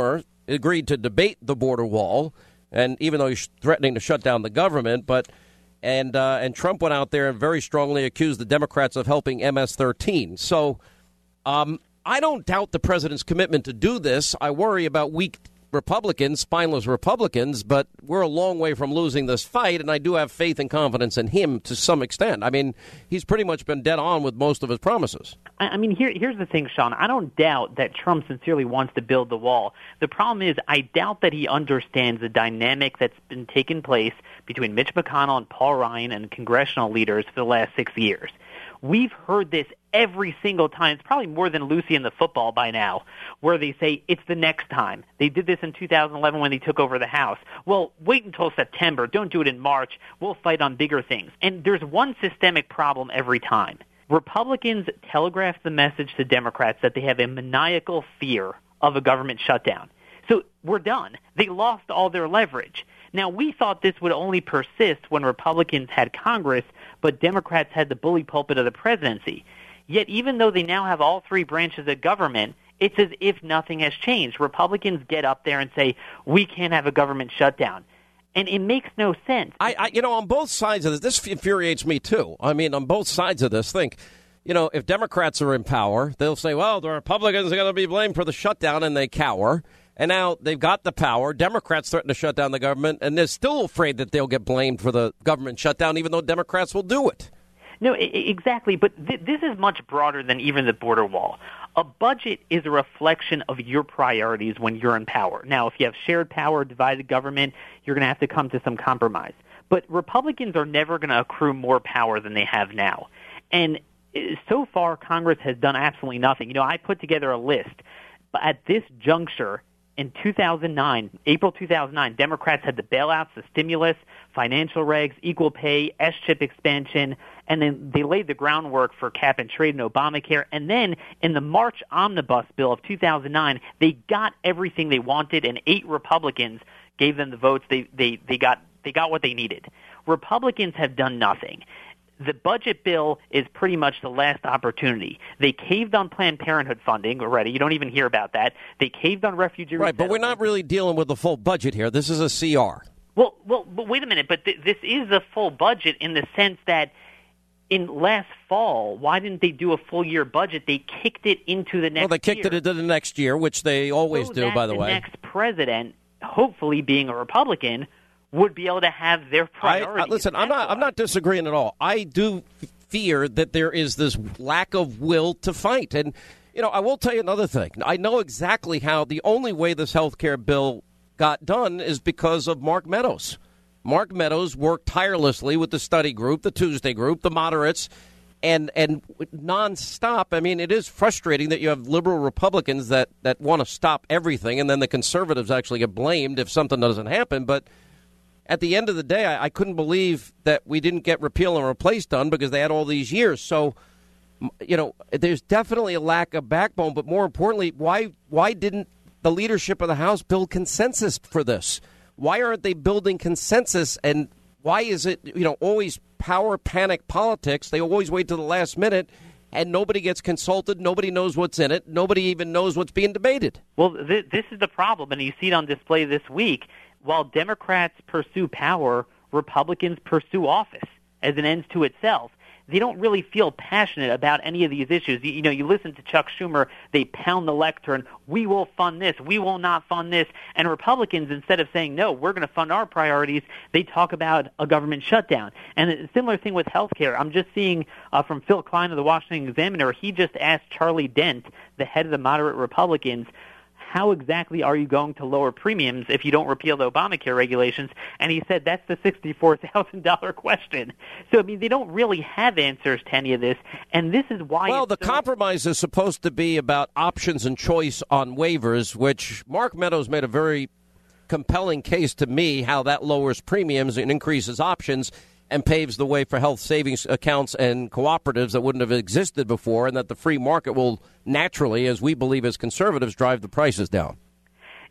agreed to debate the border wall, and even though he's threatening to shut down the government, but and uh, and Trump went out there and very strongly accused the Democrats of helping M S thirteen. So um, I don't doubt the president's commitment to do this. I worry about weak Republicans, spineless Republicans, but we're a long way from losing this fight, and I do have faith and confidence in him to some extent. I mean, he's pretty much been dead on with most of his promises. I mean, here, here's the thing, Sean. I don't doubt that Trump sincerely wants to build the wall. The problem is I doubt that he understands the dynamic that's been taking place between Mitch McConnell and Paul Ryan and congressional leaders for the last six years. We've heard this every single time. It's probably more than Lucy and the football by now, where they say it's the next time. They did this in two thousand eleven when they took over the House. Well, wait until September. Don't do it in March. We'll fight on bigger things. And there's one systemic problem every time. Republicans telegraph the message to Democrats that they have a maniacal fear of a government shutdown. So we're done. They lost all their leverage. Now, we thought this would only persist when Republicans had Congress, but Democrats had the bully pulpit of the presidency. Yet, even though they now have all three branches of government, it's as if nothing has changed. Republicans get up there and say, we can't have a government shutdown. And it makes no sense. I, I, you know, on both sides of this, this infuriates me, too. I mean, on both sides of this, think, you know, if Democrats are in power, they'll say, well, the Republicans are going to be blamed for the shutdown, and they cower. And now they've got the power. Democrats threaten to shut down the government, and they're still afraid that they'll get blamed for the government shutdown, even though Democrats will do it. No, exactly. But th- this is much broader than even the border wall. A budget is a reflection of your priorities when you're in power. Now, if you have shared power, divided government, you're going to have to come to some compromise. But Republicans are never going to accrue more power than they have now. And so far, Congress has done absolutely nothing. You know, I put together a list. But at this juncture, in two thousand nine, April two thousand nine, Democrats had the bailouts, the stimulus, financial regs, equal pay, S chip expansion, and then they laid the groundwork for cap and trade and Obamacare. And then in the March omnibus bill of two thousand nine, they got everything they wanted, and eight Republicans gave them the votes. They they they got they got what they needed. Republicans have done nothing. The budget bill is pretty much the last opportunity. They caved on Planned Parenthood funding already. You don't even hear about that. They caved on refugee Right, but we're not really dealing with the full budget here. This is a C R. Well, well, but wait a minute. But th- this is the full budget in the sense that in last fall, why didn't they do a full year budget? They kicked it into the next year. Well, they kicked year. it into the next year, which they always so do, by the, the way. The next president, hopefully being a Republican, would be able to have their priorities. I, I, listen, I'm not. I'm not disagreeing at all. I do fear that there is this lack of will to fight, and you know, I will tell you another thing. I know exactly how the only way this health care bill got done is because of Mark Meadows. Mark Meadows worked tirelessly with the study group, the Tuesday group, the moderates, and and nonstop. I mean, it is frustrating that you have liberal Republicans that that want to stop everything, and then the conservatives actually get blamed if something doesn't happen, but. At the end of the day, I, I couldn't believe that we didn't get repeal and replace done because they had all these years. So, you know, there's definitely a lack of backbone. But more importantly, why why didn't the leadership of the House build consensus for this? Why aren't they building consensus? And why is it, you know, always power panic politics? They always wait to the last minute and nobody gets consulted. Nobody knows what's in it. Nobody even knows what's being debated. Well, th- this is the problem. And you see it on display this week. While Democrats pursue power, Republicans pursue office as an end to itself. They don't really feel passionate about any of these issues. You, you know, you listen to Chuck Schumer, they pound the lectern, we will fund this, we will not fund this. And Republicans, instead of saying, no, we're going to fund our priorities, they talk about a government shutdown. And a similar thing with health care. I'm just seeing uh, from Phil Klein of the Washington Examiner, he just asked Charlie Dent, the head of the moderate Republicans, how exactly are you going to lower premiums if you don't repeal the Obamacare regulations? And he said that's the sixty-four thousand dollars question. So, I mean, they don't really have answers to any of this, and this is why... Well, the so- compromise is supposed to be about options and choice on waivers, which Mark Meadows made a very compelling case to me how that lowers premiums and increases options and paves the way for health savings accounts and cooperatives that wouldn't have existed before, and that the free market will naturally, as we believe as conservatives, drive the prices down.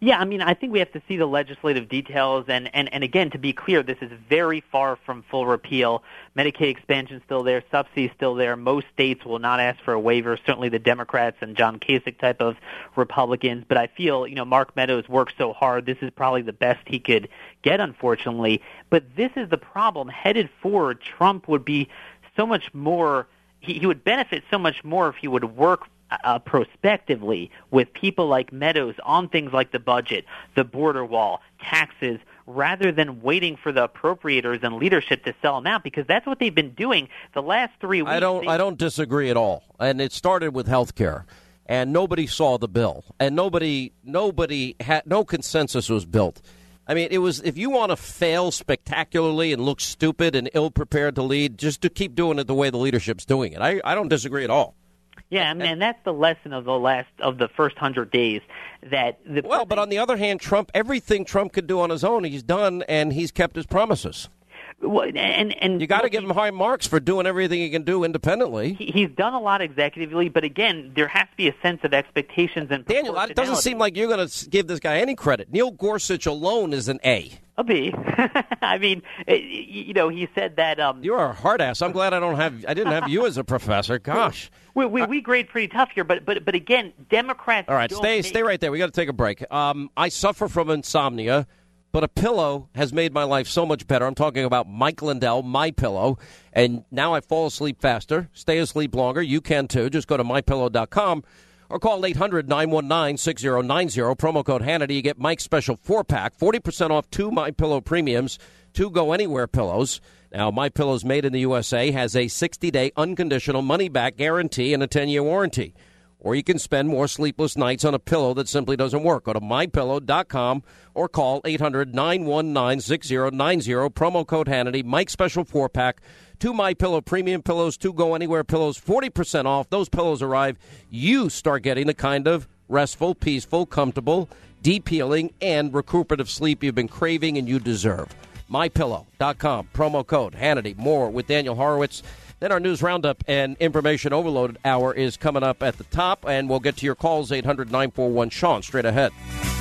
Yeah, I mean, I think we have to see the legislative details. And, and, and again, to be clear, this is very far from full repeal. Medicaid expansion is still there. Subsidy is still there. Most states will not ask for a waiver, certainly the Democrats and John Kasich type of Republicans. But I feel, you know, Mark Meadows worked so hard. This is probably the best he could get, unfortunately. But this is the problem. Headed forward, Trump would be so much more, he, he would benefit so much more if he would work Uh, prospectively with people like Meadows on things like the budget, the border wall, taxes, rather than waiting for the appropriators and leadership to sell them out, because that's what they've been doing the last three weeks. I don't, they- I don't disagree at all. And it started with health care, and nobody saw the bill, and nobody, nobody had, no consensus was built. I mean, it was, if you want to fail spectacularly and look stupid and ill-prepared to lead, just to keep doing it the way the leadership's doing it. I, I don't disagree at all. Yeah, I mean, and that's the lesson of the last of the first hundred days. That the well, but on the other hand, Trump, everything Trump could do on his own, he's done, and he's kept his promises. Well, and and you got to give him high marks for doing everything he can do independently. He, he's done a lot executively, but again, there has to be a sense of expectations and Daniel, it doesn't seem like you're going to give this guy any credit. Neil Gorsuch alone is an A. A B. I mean, you know, he said that. Um, You're a hard ass. I'm glad I don't have. I didn't have you as a professor. Gosh, we we, we grade pretty tough here, but but but again, Democrats. All right, don't stay make... stay right there. We got to take a break. Um, I suffer from insomnia, but a pillow has made my life so much better. I'm talking about Mike Lindell, My Pillow, and now I fall asleep faster, stay asleep longer. You can too. Just go to my pillow dot com. Or call eight hundred nine one nine six zero nine zero. Promo code Hannity. You get Mike's special four-pack, forty percent off two MyPillow premiums, two go-anywhere pillows. Now, MyPillow's made in the U S A, has a sixty-day unconditional money-back guarantee and a ten-year warranty. Or you can spend more sleepless nights on a pillow that simply doesn't work. Go to my pillow dot com or call eight hundred nine one nine six zero nine zero. Promo code Hannity. Mike's special four-pack. Two MyPillow premium pillows, two go-anywhere pillows, forty percent off. Those pillows arrive. You start getting the kind of restful, peaceful, comfortable, deep-healing, and recuperative sleep you've been craving and you deserve. my pillow dot com. Promo code Hannity. More with Daniel Horowitz. Then our news roundup and information overloaded hour is coming up at the top, and we'll get to your calls, eight hundred nine four one Sean, straight ahead.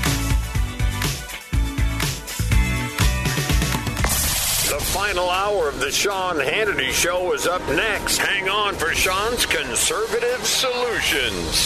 The final hour of the Sean Hannity Show is up next. Hang on for Sean's Conservative Solutions.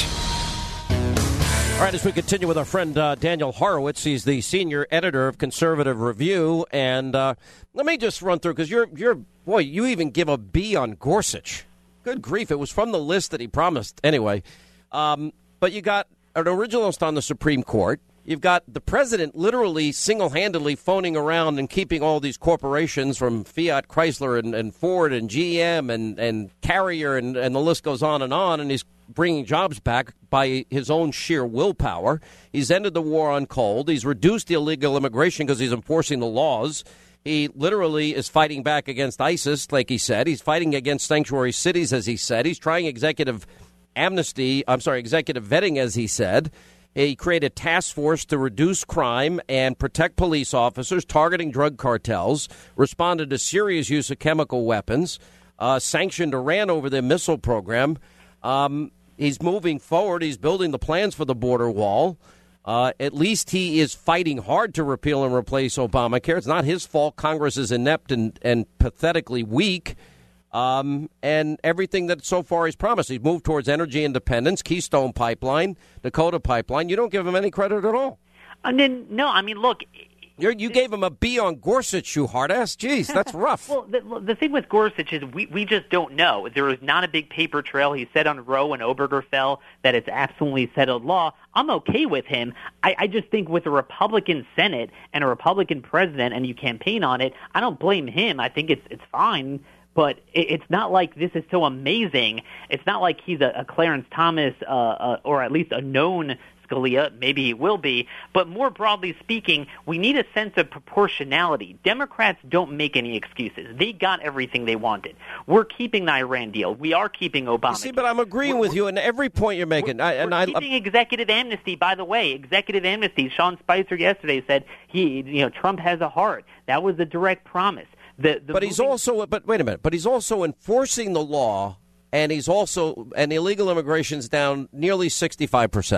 All right, as we continue with our friend uh, Daniel Horowitz, he's the senior editor of Conservative Review. And uh, let me just run through, because you're, you're, boy, you even give a B on Gorsuch. Good grief, it was from the list that he promised. Anyway, um, but you got an originalist on the Supreme Court. You've got the president literally single-handedly phoning around and keeping all these corporations from Fiat, Chrysler, and, and Ford, and G M, and, and Carrier, and, and the list goes on and on, and he's bringing jobs back by his own sheer willpower. He's ended the war on coal. He's reduced illegal immigration because he's enforcing the laws. He literally is fighting back against ISIS, like he said. He's fighting against sanctuary cities, as he said. He's trying executive amnesty, I'm sorry, executive vetting, as he said. He created a task force to reduce crime and protect police officers targeting drug cartels, responded to Syria's use of chemical weapons, uh, sanctioned Iran over their missile program. Um, he's moving forward. He's building the plans for the border wall. Uh, at least he is fighting hard to repeal and replace Obamacare. It's not his fault. Congress is inept and, and pathetically weak. Um, and everything that so far he's promised. He's moved towards energy independence, Keystone Pipeline, Dakota Pipeline. You don't give him any credit at all. And then, no, I mean, look. You're, you gave him a B on Gorsuch, you hard ass. Jeez, that's rough. Well, the, the thing with Gorsuch is we, we just don't know. There is not a big paper trail. He said on Roe and Obergefell that it's absolutely settled law. I'm okay with him. I, I just think with a Republican Senate and a Republican president, and you campaign on it, I don't blame him. I think it's it's fine. But it's not like this is so amazing. It's not like he's a, a Clarence Thomas uh, uh, or at least a known Scalia. Maybe he will be. But more broadly speaking, we need a sense of proportionality. Democrats don't make any excuses. They got everything they wanted. We're keeping the Iran deal. We are keeping Obama. You see, but I'm agreeing we're, with you in every point you're making. We're, I, and we're I, keeping I, executive amnesty, by the way. Executive amnesty. Sean Spicer yesterday said he, you know, Trump has a heart. That was a direct promise. The, the but he's moving... also, but wait a minute, but he's also enforcing the law, and he's also, and illegal immigration's down nearly sixty-five percent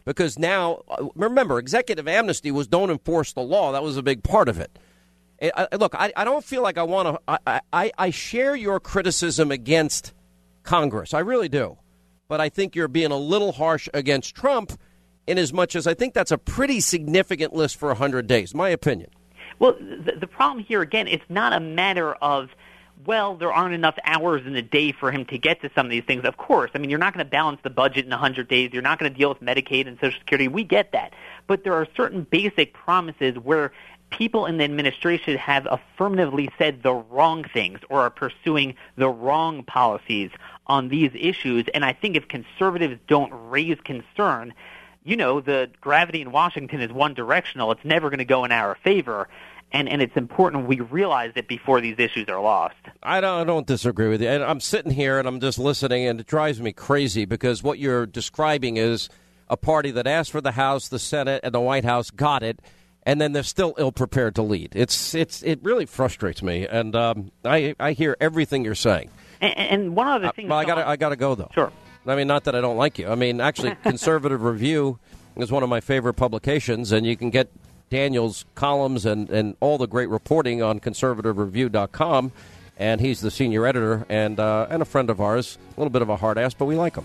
because now, remember, executive amnesty was don't enforce the law. That was a big part of it. I, look, I, I don't feel like I want to I, I, I share your criticism against Congress. I really do. But I think you're being a little harsh against Trump in as much as I think that's a pretty significant list for one hundred days, my opinion. Well, the, the problem here, again, it's not a matter of, well, there aren't enough hours in the day for him to get to some of these things. Of course. I mean, you're not going to balance the budget in one hundred days. You're not going to deal with Medicaid and Social Security. We get that. But there are certain basic promises where people in the administration have affirmatively said the wrong things or are pursuing the wrong policies on these issues. And I think if conservatives don't raise concern, you know, the gravity in Washington is one directional. It's never going to go in our favor. And, and it's important we realize it before these issues are lost. I don't, I don't disagree with you. And I'm sitting here and I'm just listening, and it drives me crazy because what you're describing is a party that asked for the House, the Senate, and the White House, got it, and then they're still ill-prepared to lead. It's it's It really frustrates me, and um, I, I hear everything you're saying. And, and one other thing... Uh, well, I got I got to go, though. Sure. I mean, not that I don't like you. I mean, actually, Conservative Review is one of my favorite publications, and you can get Daniel's columns and, and all the great reporting on conservative review dot com, and he's the senior editor and uh, and a friend of ours. A little bit of a hard ass, but we like him.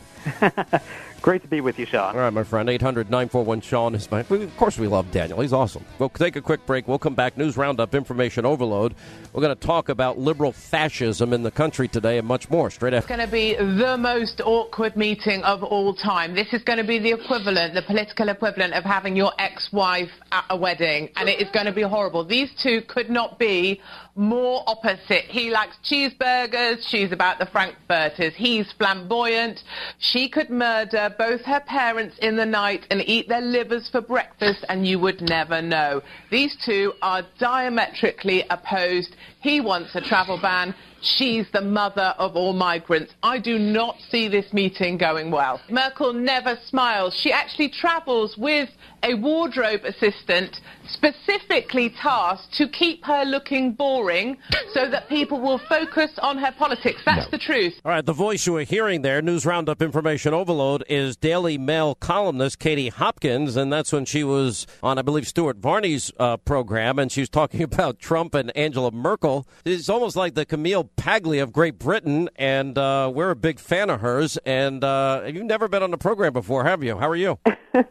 Great to be with you, Sean. All right, my friend. eight hundred nine four one Sean is my... Of course we love Daniel. He's awesome. We'll take a quick break. We'll come back. News Roundup, Information Overload. We're going to talk about liberal fascism in the country today and much more. Straight after. It's going to be the most awkward meeting of all time. This is going to be the equivalent, the political equivalent of having your ex-wife at a wedding, and it is going to be horrible. These two could not be more opposite. He likes cheeseburgers. She's about the Frankfurters. He's flamboyant. She could murder both her parents in the night and eat their livers for breakfast, and you would never know. These two are diametrically opposed. He wants a travel ban. She's the mother of all migrants. I do not see this meeting going well. Merkel never smiles. She actually travels with a wardrobe assistant specifically tasked to keep her looking boring so that people will focus on her politics. That's no. the truth. All right, the voice you were hearing there, News Roundup Information Overload, is Daily Mail columnist Katie Hopkins, and that's when she was on, I believe, Stuart Varney's uh, program, and she was talking about Trump and Angela Merkel. It's almost like the Camille Paglia of Great Britain, and uh, we're a big fan of hers, and uh, you've never been on the program before, have you? How are you?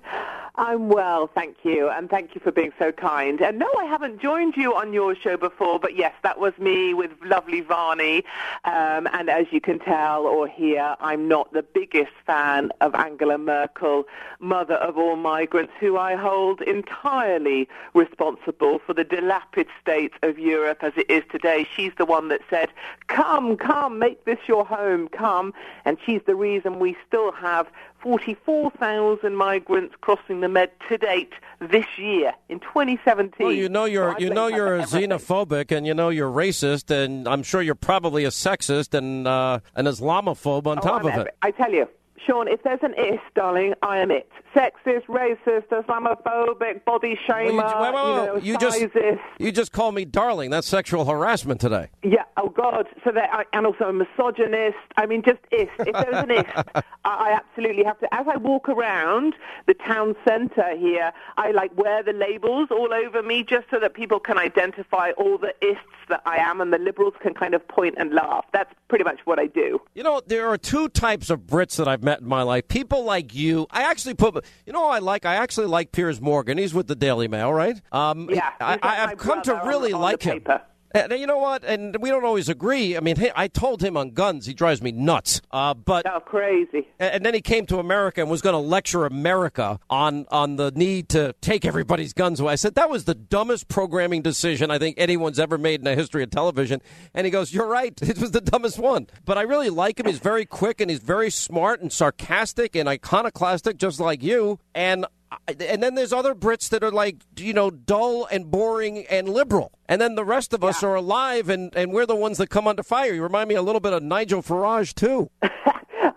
I'm well, thank you, and thank you for being so kind. And no, I haven't joined you on your show before, but yes, that was me with lovely Varney. Um, and as you can tell or hear, I'm not the biggest fan of Angela Merkel, mother of all migrants, who I hold entirely responsible for the dilapidated state of Europe as it is today. She's the one that said, come, come, make this your home, come. And she's the reason we still have forty-four thousand migrants crossing the Med to date this year in twenty seventeen. Well, you know you're so you know you're xenophobic, and you know you're racist, and I'm sure you're probably a sexist and uh, an Islamophobe on oh, top I'm of ever- it. I tell you, Sean, if there's an is, darling, I am it. Sexist, racist, Islamophobic, body shamer, well, you, well, well, you you know, just sizist. you just called me darling. That's sexual harassment today. Yeah. Oh God. So that, I, and also a misogynist. I mean, just is. If there's an is, I, I absolutely have to. As I walk around the town centre here, I like wear the labels all over me just so that people can identify all the ists that I am, and the liberals can kind of point and laugh. That's pretty much what I do. You know, there are two types of Brits that I've met in my life. People like you. I actually put. You know, who I like. I actually like Piers Morgan. He's with the Daily Mail, right? Um, yeah. I, I, I've come to really on, on like him. Paper. And you know what? And we don't always agree. I mean, hey, I told him on guns. He drives me nuts. Uh, but oh, crazy. And then he came to America and was going to lecture America on on the need to take everybody's guns away. I said that was the dumbest programming decision I think anyone's ever made in the history of television. And he goes, "You're right. It was the dumbest one." But I really like him. He's very quick and he's very smart and sarcastic and iconoclastic, just like you. And. And then there's other Brits that are like, you know, dull and boring and liberal. And then the rest of us yeah. are alive, and, and we're the ones that come under fire. You remind me a little bit of Nigel Farage, too. I think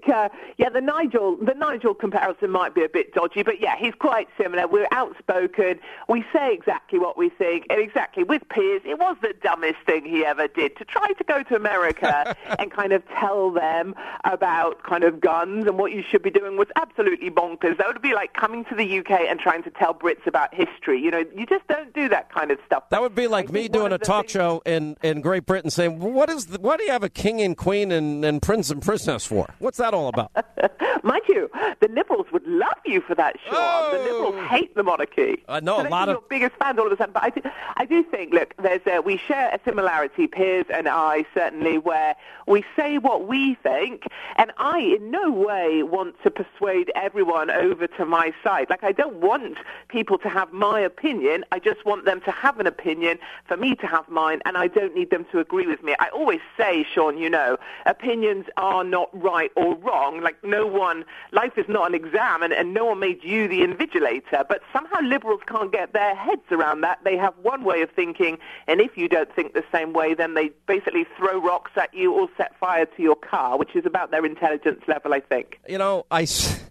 think, uh, yeah, the Nigel, the Nigel comparison might be a bit dodgy, but yeah, he's quite similar. We're outspoken. We say exactly what we think, and exactly with Piers, it was the dumbest thing he ever did to try to go to America and kind of tell them about kind of guns and what you should be doing was absolutely bonkers. That would be like coming to the U K and trying to tell Brits about history. You know, you just don't do that kind of stuff. That would be like me doing a talk show in, in Great Britain saying, what is the, why do you have a king and queen and, and prince and princess for? What's that all about? Mind you, the Liberals would love you for that, Sean. Oh. The Liberals hate the monarchy. I know so a lot of... your biggest fans all of a sudden. But I do, I do think, look, there's a, we share a similarity, Piers and I, certainly, where we say what we think, and I in no way want to persuade everyone over to my side. Like, I don't want people to have my opinion. I just want them to have an opinion, for me to have mine, and I don't need them to agree with me. I always say, Sean, you know, opinions are not right or wrong. Like, no one, life is not an exam, and, and no one made you the invigilator. But somehow Liberals can't get their heads around that. They have one way of thinking, and if you don't think the same way, then they basically throw rocks at you or set fire to your car, which is about their intelligence level, I think. You know, I...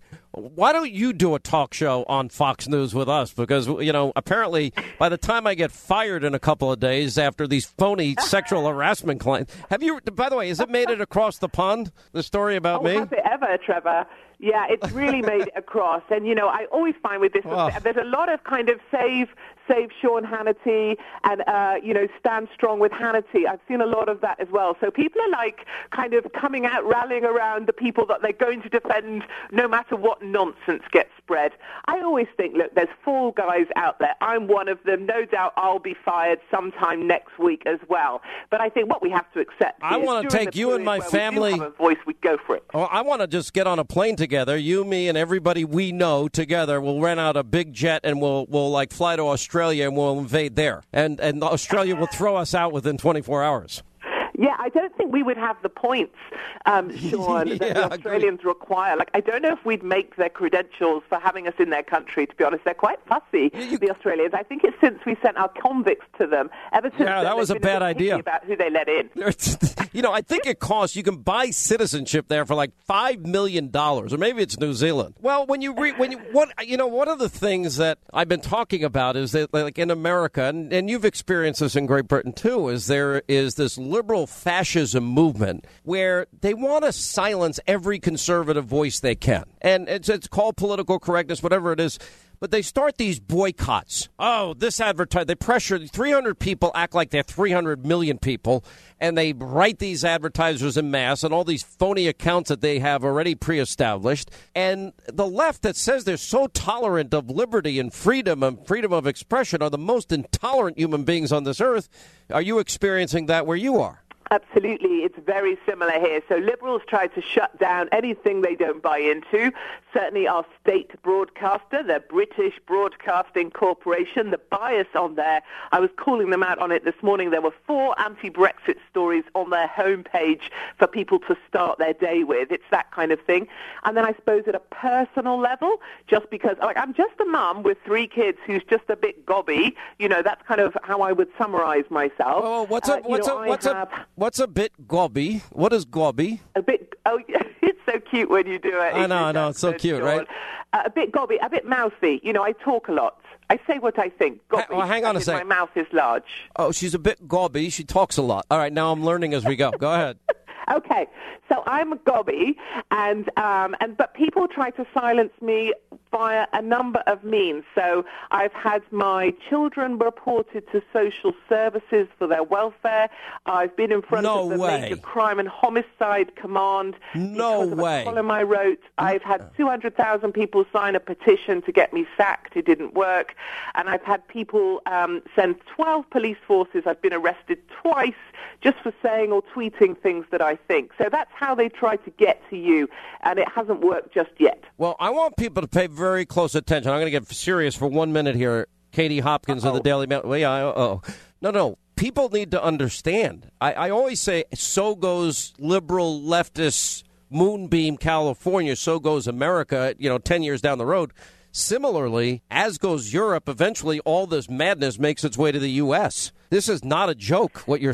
Why don't you do a talk show on Fox News with us? Because, you know, apparently by the time I get fired in a couple of days after these phony sexual harassment claims. Have you, by the way, has it made it across the pond, the story about oh, me? Has it ever, Trevor? Yeah, it's really made it across. And, you know, I always find with this, oh. there's a lot of kind of save save Sean Hannity and, uh, you know, stand strong with Hannity. I've seen a lot of that as well. So people are like kind of coming out, rallying around the people that they're going to defend no matter what nonsense gets spread. I always think, look, there's four guys out there. I'm one of them. No doubt I'll be fired sometime next week as well. But I think what we have to accept I want to take you and my family. We do have a voice, we go for it. Oh, I want to just get on a plane together. You, me, and everybody we know together. We'll rent out a big jet and we'll we'll like fly to Australia and we'll invade there. And and Australia will throw us out within twenty-four hours. Yeah, I don't think we would have the points, um, Sean, yeah, that the Australians require. Like, I don't know if we'd make their credentials for having us in their country, to be honest. They're quite fussy, you, the Australians. I think it's since we sent our convicts to them. Ever since yeah, then, that was a bad a idea. About who they let in. You know, I think it costs, you can buy citizenship there for like five million dollars, or maybe it's New Zealand. Well, when you read, when you, what, you know, one of the things that I've been talking about is that, like, in America, and, and you've experienced this in Great Britain too, is there is this liberal fascism movement where they want to silence every conservative voice they can. And it's, it's called political correctness, whatever it is. But they start these boycotts. Oh, this advertise. They pressure three hundred people, act like they're three hundred million people, and they write these advertisers en masse and all these phony accounts that they have already pre-established. And the left that says they're so tolerant of liberty and freedom and freedom of expression are the most intolerant human beings on this earth. Are you experiencing that where you are? Absolutely. It's very similar here. So Liberals try to shut down anything they don't buy into. Certainly our state broadcaster, the British Broadcasting Corporation, the bias on there, I was calling them out on it this morning. There were four anti-Brexit stories on their homepage for people to start their day with. It's that kind of thing. And then I suppose at a personal level, just because, like, I'm just a mum with three kids who's just a bit gobby, you know, that's kind of how I would summarize myself. Oh, what's a, uh, what's know, a, what's have, a, What's a bit gobby? What is gobby? A bit. Oh, it's so cute when you do it. I know, I know. It's so cute, Sean. right? Uh, a bit gobby, a bit mouthy. You know, I talk a lot. I say what I think. Gobby. Well, hang on a second. My mouth is large. Oh, she's a bit gobby. She talks a lot. All right, now I'm learning as we go. Go ahead. Okay, so I'm a gobby, and um, and but people try to silence me via a number of means. So I've had my children reported to social services for their welfare. I've been in front no of the way. Major Crime and Homicide Command. No because way. Of a column I wrote. I've had two hundred thousand people sign a petition to get me sacked. It didn't work, and I've had people um, send twelve police forces. I've been arrested twice just for saying or tweeting things that I think. So that's how they try to get to you, and it hasn't worked just yet. Well, I want people to pay very close attention. I'm going to get serious for one minute here. Katie Hopkins Uh-oh. of the Daily Mail. Well, yeah, oh, no, no. People need to understand. I, I always say, so goes liberal leftist moonbeam California, so goes America, you know, ten years down the road. Similarly, as goes Europe, eventually all this madness makes its way to the U S. This is not a joke, what you're saying.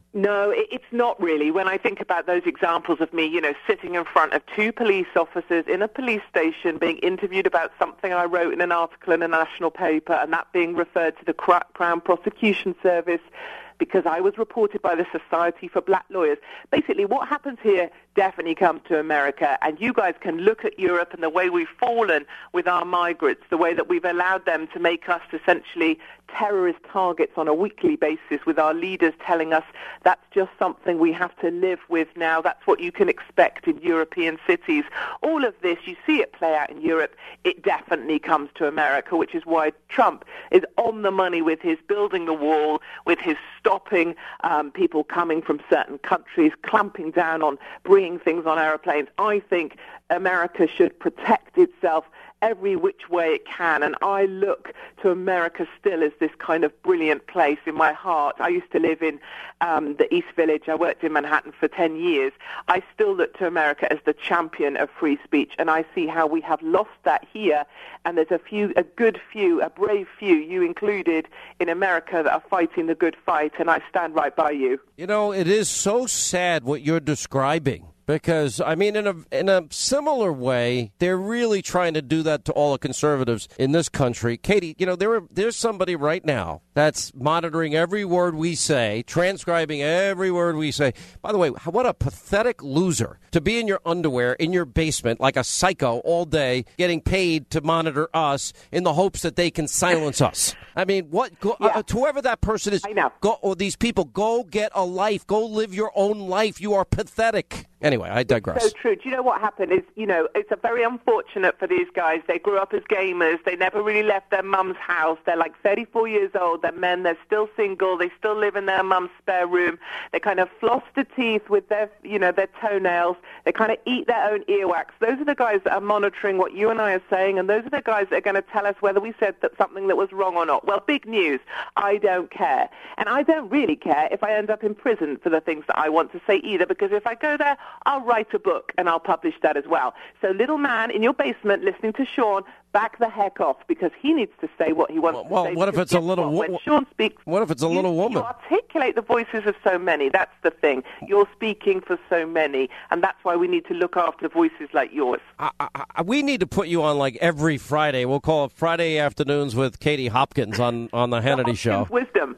No, it's not really. When I think about those examples of me, you know, sitting in front of two police officers in a police station being interviewed about something I wrote in an article in a national paper, and that being referred to the Crown Prosecution Service because I was reported by the Society for Black Lawyers. Basically, what happens here definitely comes to America, and you guys can look at Europe and the way we've fallen with our migrants, the way that we've allowed them to make us essentially terrorist targets on a weekly basis, with our leaders telling us that's just something we have to live with now. That's what you can expect in European cities. All of this, you see it play out in Europe. It definitely comes to America, which is why Trump is on the money with his building the wall, with his stopping um, people coming from certain countries, clamping down on bringing things on aeroplanes. I think America should protect itself every which way it can, and I look to America still as this kind of brilliant place in my heart. I used to live in um, the East Village. I worked in Manhattan for ten years. I still look to America as the champion of free speech, and I see how we have lost that here, and there's a few, a good few, a brave few, you included, in America that are fighting the good fight, and I stand right by you. You know, it is so sad what you're describing. Because, I mean, in a in a similar way, they're really trying to do that to all the conservatives in this country. Katie, you know, there are, there's somebody right now that's monitoring every word we say, transcribing every word we say. By the way, what a pathetic loser to be in your underwear in your basement like a psycho all day, getting paid to monitor us in the hopes that they can silence us. I mean, what? Go, yeah. uh, whoever that person is, I know. Go, or these people, go get a life. Go live your own life. You are pathetic. Anyway, I digress. It's so true. Do you know what happened is, you know, it's a very unfortunate for these guys. They grew up as gamers. They never really left their mum's house. They're like thirty-four years old. They're men. They're still single. They still live in their mum's spare room. They kind of floss the teeth with their, you know, their toenails. They kind of eat their own earwax. Those are the guys that are monitoring what you and I are saying, and those are the guys that are going to tell us whether we said that something that was wrong or not. Well, big news. I don't care. And I don't really care if I end up in prison for the things that I want to say either, because if I go there, I'll write a book and I'll publish that as well. So little man in your basement listening to Sean, back the heck off, because he needs to say what he wants well, to well, say. What if it's a little woman? When Sean speaks, what if it's a you, little woman? You articulate the voices of so many. That's the thing. You're speaking for so many, and that's why we need to look after voices like yours. I, I, we need to put you on like every Friday. We'll call it Friday Afternoons with Katie Hopkins on, on the Hannity the Show. Wisdom.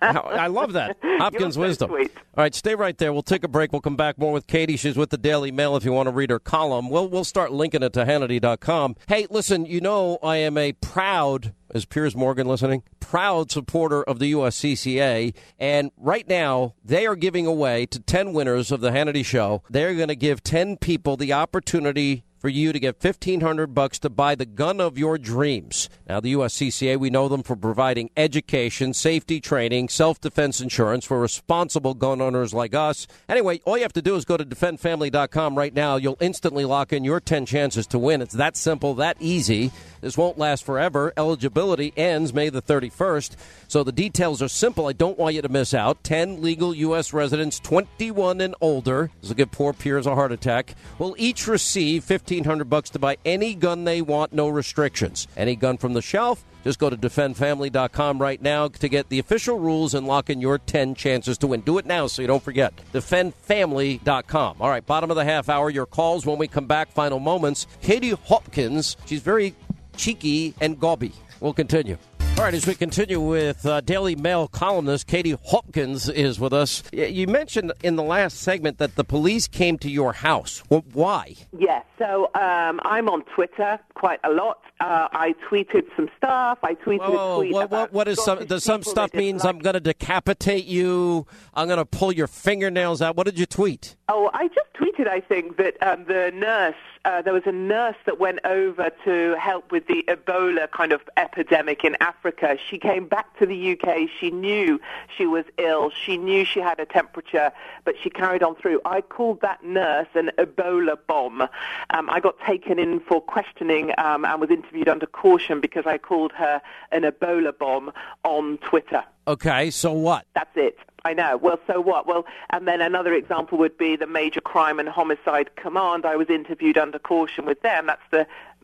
I love that. Hopkins so Wisdom. Sweet. All right, stay right there. We'll take a break. We'll come back more with Katie. She's with the Daily Mail if you want to read her column. We'll, we'll start linking it to Hannity dot com. Hey, listen, you know I am a proud, is Piers Morgan listening? Proud supporter of the U S C C A. And right now, they are giving away to ten winners of the Hannity Show. They're going to give ten people the opportunity for you to get fifteen hundred bucks to buy the gun of your dreams. Now, the U S C C A, we know them for providing education, safety training, self-defense insurance for responsible gun owners like us. Anyway, all you have to do is go to defend family dot com right now. You'll instantly lock in your ten chances to win. It's that simple, that easy. This won't last forever. Eligibility ends May the thirty-first. So the details are simple. I don't want you to miss out. ten legal U S residents, twenty-one and older, this will give poor Piers a heart attack, will each receive fifteen hundred bucks to buy any gun they want, no restrictions. Any gun from the shelf, just go to defend family dot com right now to get the official rules and lock in your ten chances to win. Do it now so you don't forget. defend family dot com. All right, bottom of the half hour, your calls when we come back, final moments. Katie Hopkins, she's very cheeky and gauby. We'll continue. All right, as we continue with uh, Daily Mail columnist Katie Hopkins is with us. You mentioned in the last segment that the police came to your house. Well, why? Yes, so um, I'm on Twitter quite a lot. Uh, I tweeted some stuff. I tweeted Whoa, a tweet what, about what, what is some, does some stuff means like... I'm going to decapitate you, I'm going to pull your fingernails out? What did you tweet? Oh, I just tweeted, I think, that um, the nurse, uh, there was a nurse that went over to help with the Ebola kind of epidemic in Africa. She came back to the U K. She knew she was ill. She knew she had a temperature, but she carried on through. I called that nurse an Ebola bomb. Um, I got taken in for questioning um, and was interviewed under caution because I called her an Ebola bomb on Twitter. Okay, so what? That's it. I know. Well, so what? Well, and then another example would be the Major Crime and Homicide Command. I was interviewed under caution with them. That's the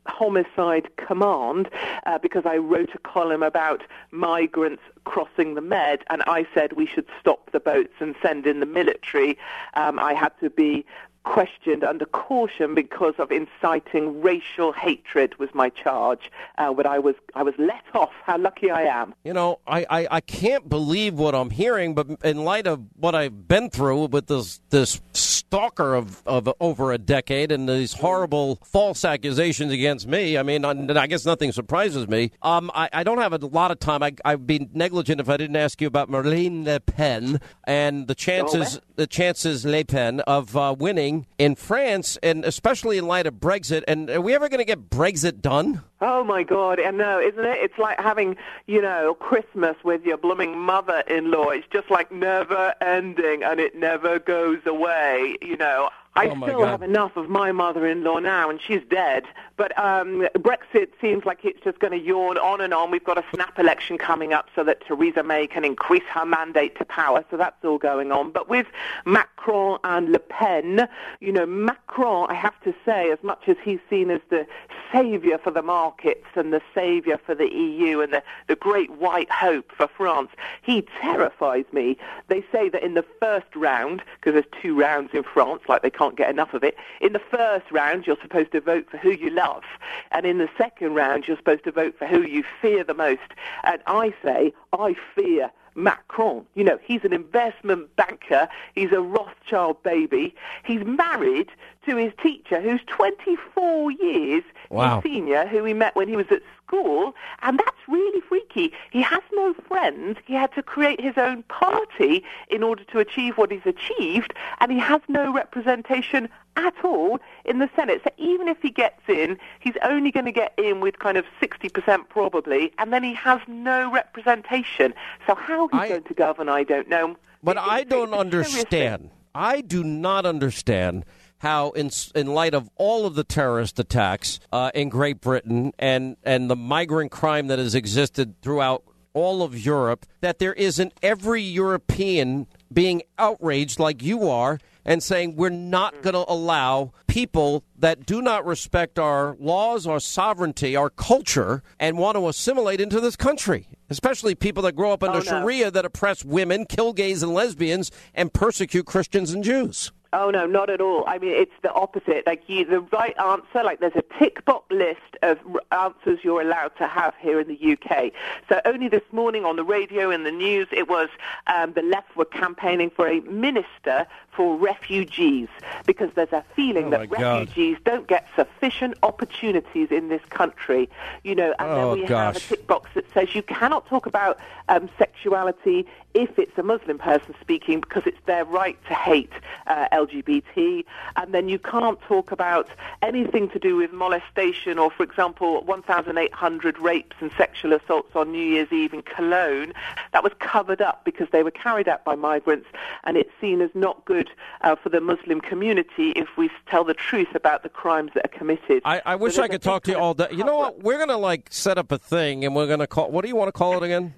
homicide command uh, because I wrote a column about migrants crossing the Med, and I said we should stop the boats and send in the military. Um, I had to be questioned under caution because of inciting racial hatred was my charge, uh, but I was I was let off. How lucky I am. You know, I, I, I can't believe what I'm hearing, but in light of what I've been through with this this stalker of, of over a decade and these horrible false accusations against me, I mean, I, I guess nothing surprises me. Um, I, I don't have a lot of time. I, I'd be negligent if I didn't ask you about Marine Le Pen and the chances, the chances Le Pen of uh, winning in France, and especially in light of Brexit. And are we ever going to get Brexit done? Oh, my God. I know, isn't it? It's like having, you know, Christmas with your blooming mother-in-law. It's just like never ending, and it never goes away, you know. I oh still have enough of my mother-in-law now, and she's dead. But um, Brexit seems like it's just going to yawn on and on. We've got a snap election coming up so that Theresa May can increase her mandate to power. So that's all going on. But with Macron and Le Pen, you know, Macron, I have to say, as much as he's seen as the saviour for the markets and the saviour for the E U and the, the great white hope for France, he terrifies me. They say that in the first round, because there's two rounds in France, like they can't can't get enough of it. In the first round, you're supposed to vote for who you love. And in the second round, you're supposed to vote for who you fear the most. And I say, I fear Macron. You know, he's an investment banker. He's a Rothschild baby. He's married to his teacher, who's twenty-four years wow. his senior, who he met when he was at school. And that's really freaky. He has no friends. He had to create his own party in order to achieve what he's achieved. And he has no representation at all in the Senate. So even if he gets in, he's only going to get in with kind of sixty percent probably, and then he has no representation. So how he's I, going to govern, I don't know. But it, I don't understand. I do not understand how, in in light of all of the terrorist attacks uh, in Great Britain and, and the migrant crime that has existed throughout all of Europe, that there isn't every European being outraged like you are and saying we're not going to allow people that do not respect our laws, our sovereignty, our culture, and want to assimilate into this country, especially people that grow up under oh, no. Sharia that oppress women, kill gays and lesbians, and persecute Christians and Jews. Oh, no, not at all. I mean, it's the opposite. Like, you, the right answer, like there's a tick-box list of answers you're allowed to have here in the U K. So only this morning on the radio and the news, it was um, the left were campaigning for a minister for refugees because there's a feeling oh that refugees God. don't get sufficient opportunities in this country. You know, and oh, then we gosh. have a tick box that says you cannot talk about um, sexuality if it's a Muslim person speaking because it's their right to hate uh, L G B T, and then you can't talk about anything to do with molestation or, for example, one thousand eight hundred rapes and sexual assaults on New Year's Eve in Cologne. That was covered up because they were carried out by migrants, and it's seen as not good uh, for the Muslim community if we tell the truth about the crimes that are committed. I, I wish so I could talk to you all day. You know what? We're going to, like, set up a thing, and we're going to call, what do you want to call it again?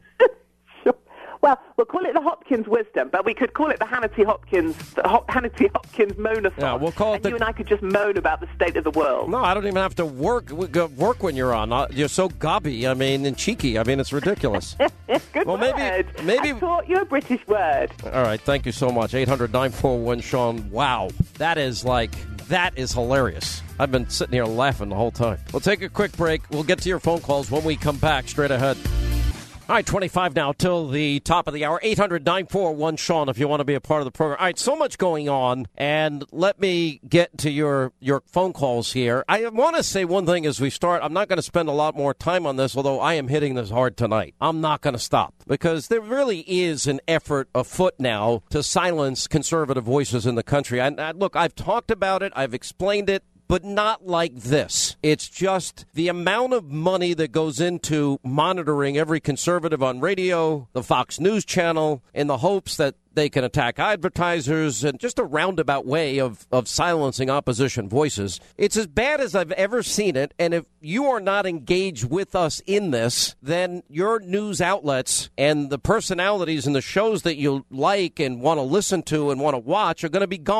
Well, we'll call it the Hopkins Wisdom, but we could call it the Hannity Hopkins, the Hannity Hopkins Moanathon. Yeah, we'll call it. And the... you and I could just moan about the state of the world. No, I don't even have to work work when you're on. You're so gobby, I mean, and cheeky. I mean, it's ridiculous. Good well, word. maybe, maybe. I taught you a British word. All right, thank you so much. eight hundred nine four one Sean. Wow, that is like that is hilarious. I've been sitting here laughing the whole time. We'll take a quick break. We'll get to your phone calls when we come back. Straight ahead. All right, twenty-five now till the top of the hour. eight hundred nine four one Sean if you want to be a part of the program. All right, so much going on, and let me get to your, your phone calls here. I want to say one thing as we start. I'm not going to spend a lot more time on this, although I am hitting this hard tonight. I'm not going to stop because there really is an effort afoot now to silence conservative voices in the country. And, and look, I've talked about it. I've explained it. But not like this. It's just the amount of money that goes into monitoring every conservative on radio, the Fox News channel, in the hopes that they can attack advertisers and just a roundabout way of, of silencing opposition voices. It's as bad as I've ever seen it. And if you are not engaged with us in this, then your news outlets and the personalities and the shows that you like and want to listen to and want to watch are going to be gone.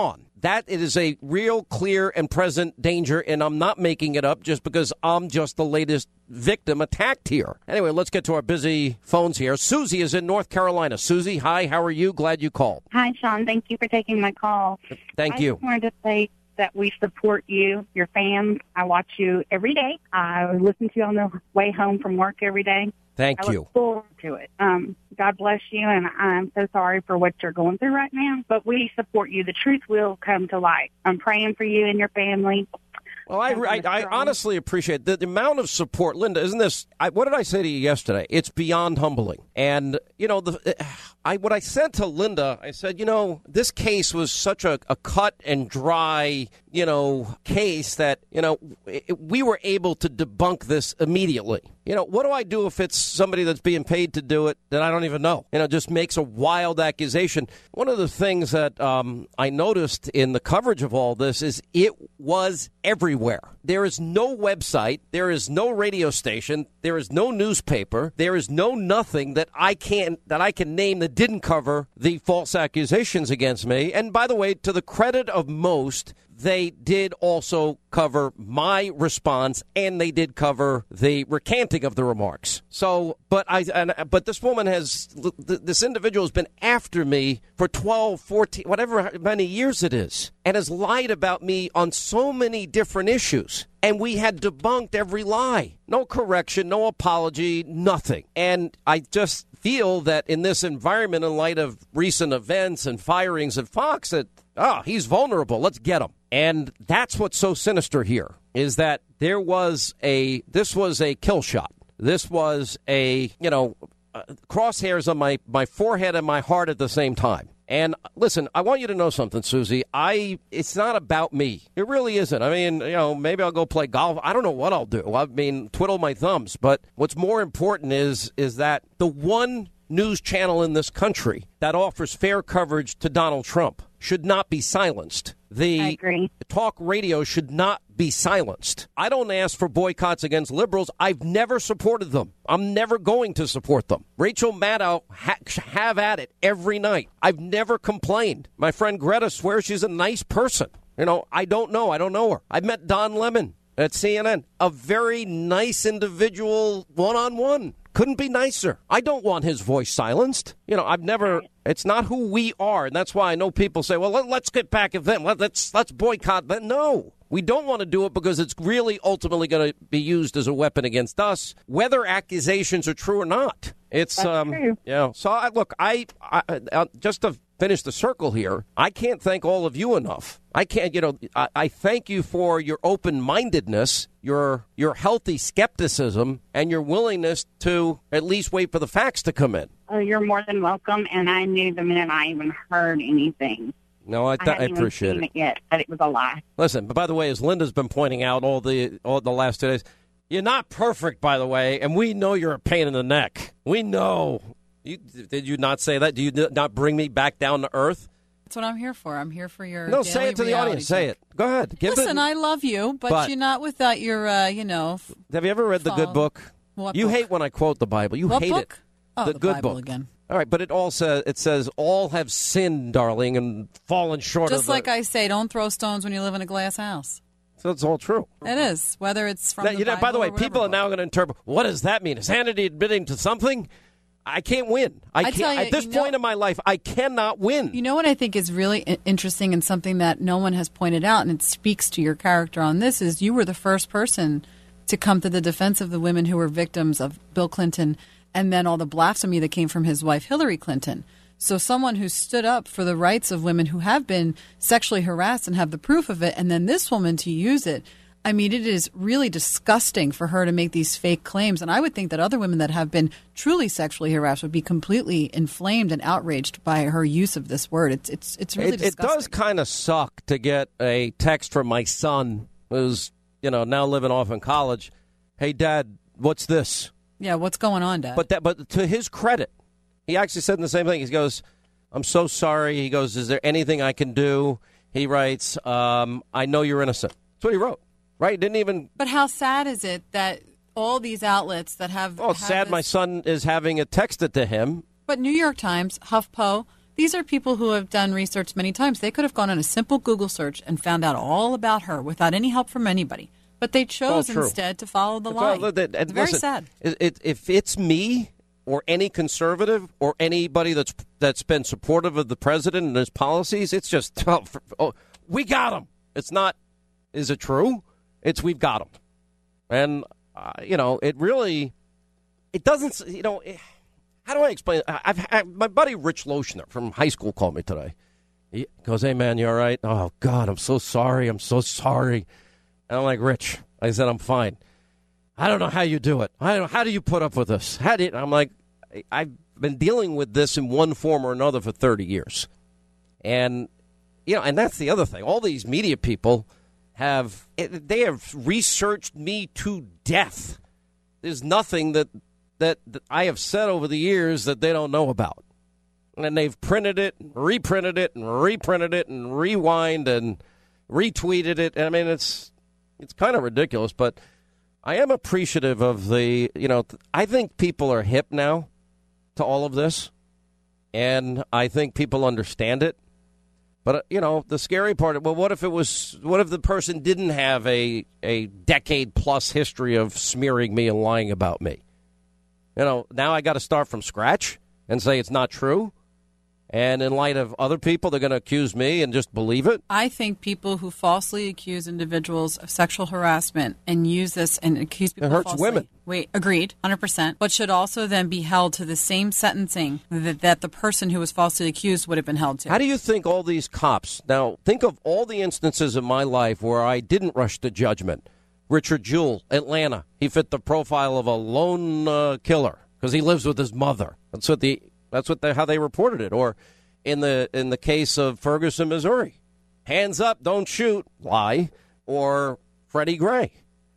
that it is a real, clear, and present danger, and I'm not making it up just because I'm just the latest victim attacked here. Anyway, let's get to our busy phones here. Susie is in North Carolina. Susie, hi, how are you? Glad you called. Hi, Sean. Thank you for taking my call. Thank I you. I just wanted to say that we support you, your fans. I watch you every day. I listen to you on the way home from work every day. Thank I you. look forward to it. Um, God bless you, and I'm so sorry for what you're going through right now, but we support you. The truth will come to light. I'm praying for you and your family. Well, I, I, I honestly appreciate the, the amount of support. Linda, isn't this, I, what did I say to you yesterday? It's beyond humbling. And, you know, the, I what I said to Linda, I said, you know, this case was such a, a cut and dry, you know, case that, you know, it, we were able to debunk this immediately. You know, what do I do if it's somebody that's being paid to do it that I don't even know? You know, just makes a wild accusation. One of the things that um, I noticed in the coverage of all this is it was everywhere. There is no website. There is no radio station. There is no newspaper. There is no nothing that I can that I can name that didn't cover the false accusations against me. And by the way, to the credit of most, they did also cover my response, and they did cover the recanting of the remarks. So, but I, and, but this woman has, this individual has been after me for twelve, fourteen, whatever many years it is, and has lied about me on so many different issues. And we had debunked every lie. No correction, no apology, nothing. And I just feel that in this environment, in light of recent events and firings at Fox, that, oh, he's vulnerable. Let's get him. And that's what's so sinister here, is that there was a, this was a kill shot. This was a, you know, uh, crosshairs on my, my forehead and my heart at the same time. And listen, I want you to know something, Susie. I it's not about me. It really isn't. I mean, you know, maybe I'll go play golf. I don't know what I'll do. I mean, twiddle my thumbs. But what's more important is is that the one news channel in this country that offers fair coverage to Donald Trump should not be silenced. The I agree. Talk radio should not be silenced. I don't ask for boycotts against liberals. I've never supported them. I'm never going to support them. Rachel Maddow, ha- have at it every night. I've never complained. My friend Greta swears she's a nice person. You know, I don't know. I don't know her. I've met Don Lemon at C N N. A very nice individual one-on-one. Couldn't be nicer. I don't want his voice silenced. You know, I've never, it's not who we are. And that's why I know people say, well, let, let's get back at them. Let, let's, let's boycott them. No, we don't want to do it because it's really ultimately going to be used as a weapon against us, whether accusations are true or not. It's, That's um, true. you know, so I, look, I, I uh, just to finish the circle here, I can't thank all of you enough. I can't, you know, I, I thank you for your open-mindedness, your your healthy skepticism, and your willingness to at least wait for the facts to come in. Oh, you're more than welcome, and I knew the minute I even heard anything. No, I, th- I, I hadn't appreciate even seen it. it yet, that it was a lie. Listen, but by the way, as Linda's been pointing out all the all the last two days, you're not perfect, by the way, and we know you're a pain in the neck. We know. You, did you not say that? Do you not bring me back down to earth? That's what I'm here for. I'm here for your No, daily say it to the reality audience. Say check. it. Go ahead. Give Listen, it. I love you, but, But- you're not without your, uh, you know. f- Have you ever read the follow- good book? What You book? hate when I quote the Bible. You What hate book? it. Oh, the, the good Bible book. again. All right, but it all says it says all have sinned, darling, and fallen short Just of the. like I say, don't throw stones when you live in a glass house. So it's all true. It is, whether it's from Now, the you know, Bible by the way, or whatever people are book. now going to interpret. What does that mean? Is Hannity admitting to something? I can't win. I, I can't. tell you, At this you know- point in my life, I cannot win. You know what I think is really i- interesting and something that no one has pointed out, and it speaks to your character on this, is you were the first person to come to the defense of the women who were victims of Bill Clinton and then all the blasphemy that came from his wife, Hillary Clinton. So someone who stood up for the rights of women who have been sexually harassed and have the proof of it, and then this woman to use it. I mean, it is really disgusting for her to make these fake claims. And I would think that other women that have been truly sexually harassed would be completely inflamed and outraged by her use of this word. It's it's it's really it, it disgusting. does kind of suck to get a text from my son, who's you know now living off in college. Hey, Dad, what's this? Yeah, what's going on, Dad? But that, but to his credit, he actually said the same thing. He goes, "I'm so sorry." He goes, "Is there anything I can do?" He writes, um, "I know you're innocent." That's what he wrote. Right? Didn't even. But how sad is it that all these outlets that have. Oh, it's have sad this- my son is having it texted to him. But New York Times, HuffPo, These are people who have done research many times. They could have gone on a simple Google search and found out all about her without any help from anybody. But they chose Well, true. instead to follow the It's lie. all- that- It's very listen, sad. It, it, if it's me or any conservative or anybody that's that's been supportive of the president and his policies, it's just, oh, for, oh, we got him. It's not, is it true? It's we've got him. And, uh, you know, it really, it doesn't, you know, it, how do I explain it? I've had, my buddy Rich Lochner from high school called me today. He goes, hey, man, you all right? Oh, God, I'm so sorry. I'm so sorry. And I'm like, Rich, I said, I'm fine. I don't know how you do it. I don't know. How do you put up with this? How do you, I'm like, I've been dealing with this in one form or another for thirty years. And, you know, and that's the other thing. All these media people have, they have researched me to death. There's nothing that, that, that I have said over the years that they don't know about. And they've printed it, reprinted it, and reprinted it, and rewind and retweeted it. I mean, it's it's kind of ridiculous, but I am appreciative of the, you know, I think people are hip now to all of this, and I think people understand it. But, uh, you know, the scary part, well, what if it was, what if the person didn't have a, a decade-plus history of smearing me and lying about me? You know, now I got to start from scratch and say it's not true? And in light of other people, they're going to accuse me and just believe it? I think people who falsely accuse individuals of sexual harassment and use this and accuse people It hurts falsely, women. Wait, agreed, one hundred percent. But should also then be held to the same sentencing that, that the person who was falsely accused would have been held to. How do you think all these cops, now think of all the instances in my life where I didn't rush to judgment. Richard Jewell, Atlanta. He fit the profile of a lone uh, killer because he lives with his mother. That's what the that's what they, how they reported it. Or in the in the case of Ferguson, Missouri, hands up, don't shoot, lie. Or Freddie Gray.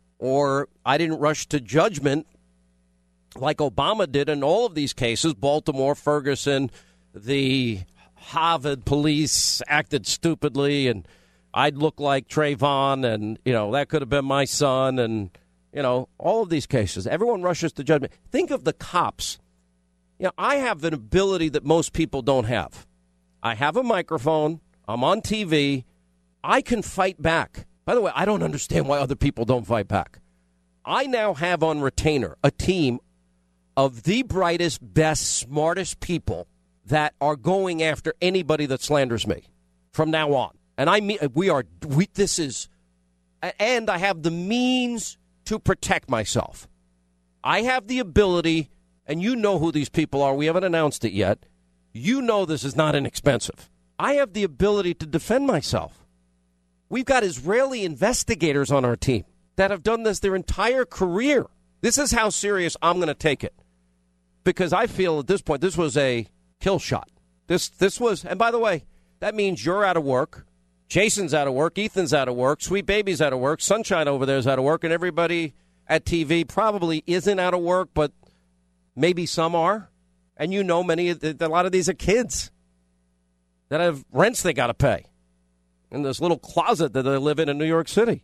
Or I didn't rush to judgment like Obama did in all of these cases. Baltimore, Ferguson, the Harvard police acted stupidly, and I'd look like Trayvon, and, you know, that could have been my son, and, you know, all of these cases. Everyone rushes to judgment. Think of the cops. You know, I have an ability that most people don't have. I have a microphone. I'm on T V. I can fight back. By the way, I don't understand why other people don't fight back. I now have on retainer a team of the brightest, best, smartest people that are going after anybody that slanders me from now on. And I mean, we are, we, this is, and I have the means to protect myself. I have the ability, and you know who these people are. We haven't announced it yet. You know this is not inexpensive. I have the ability to defend myself. We've got Israeli investigators on our team that have done this their entire career. This is how serious I'm going to take it. Because I feel at this point, this was a kill shot. This, this was, and by the way, that means you're out of work. Jason's out of work. Ethan's out of work. Sweet Baby's out of work. Sunshine over there is out of work. And everybody at T V probably isn't out of work, but maybe some are. And you know many, a lot of these are kids that have rents they got to pay in this little closet that they live in in New York City.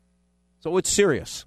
So it's serious.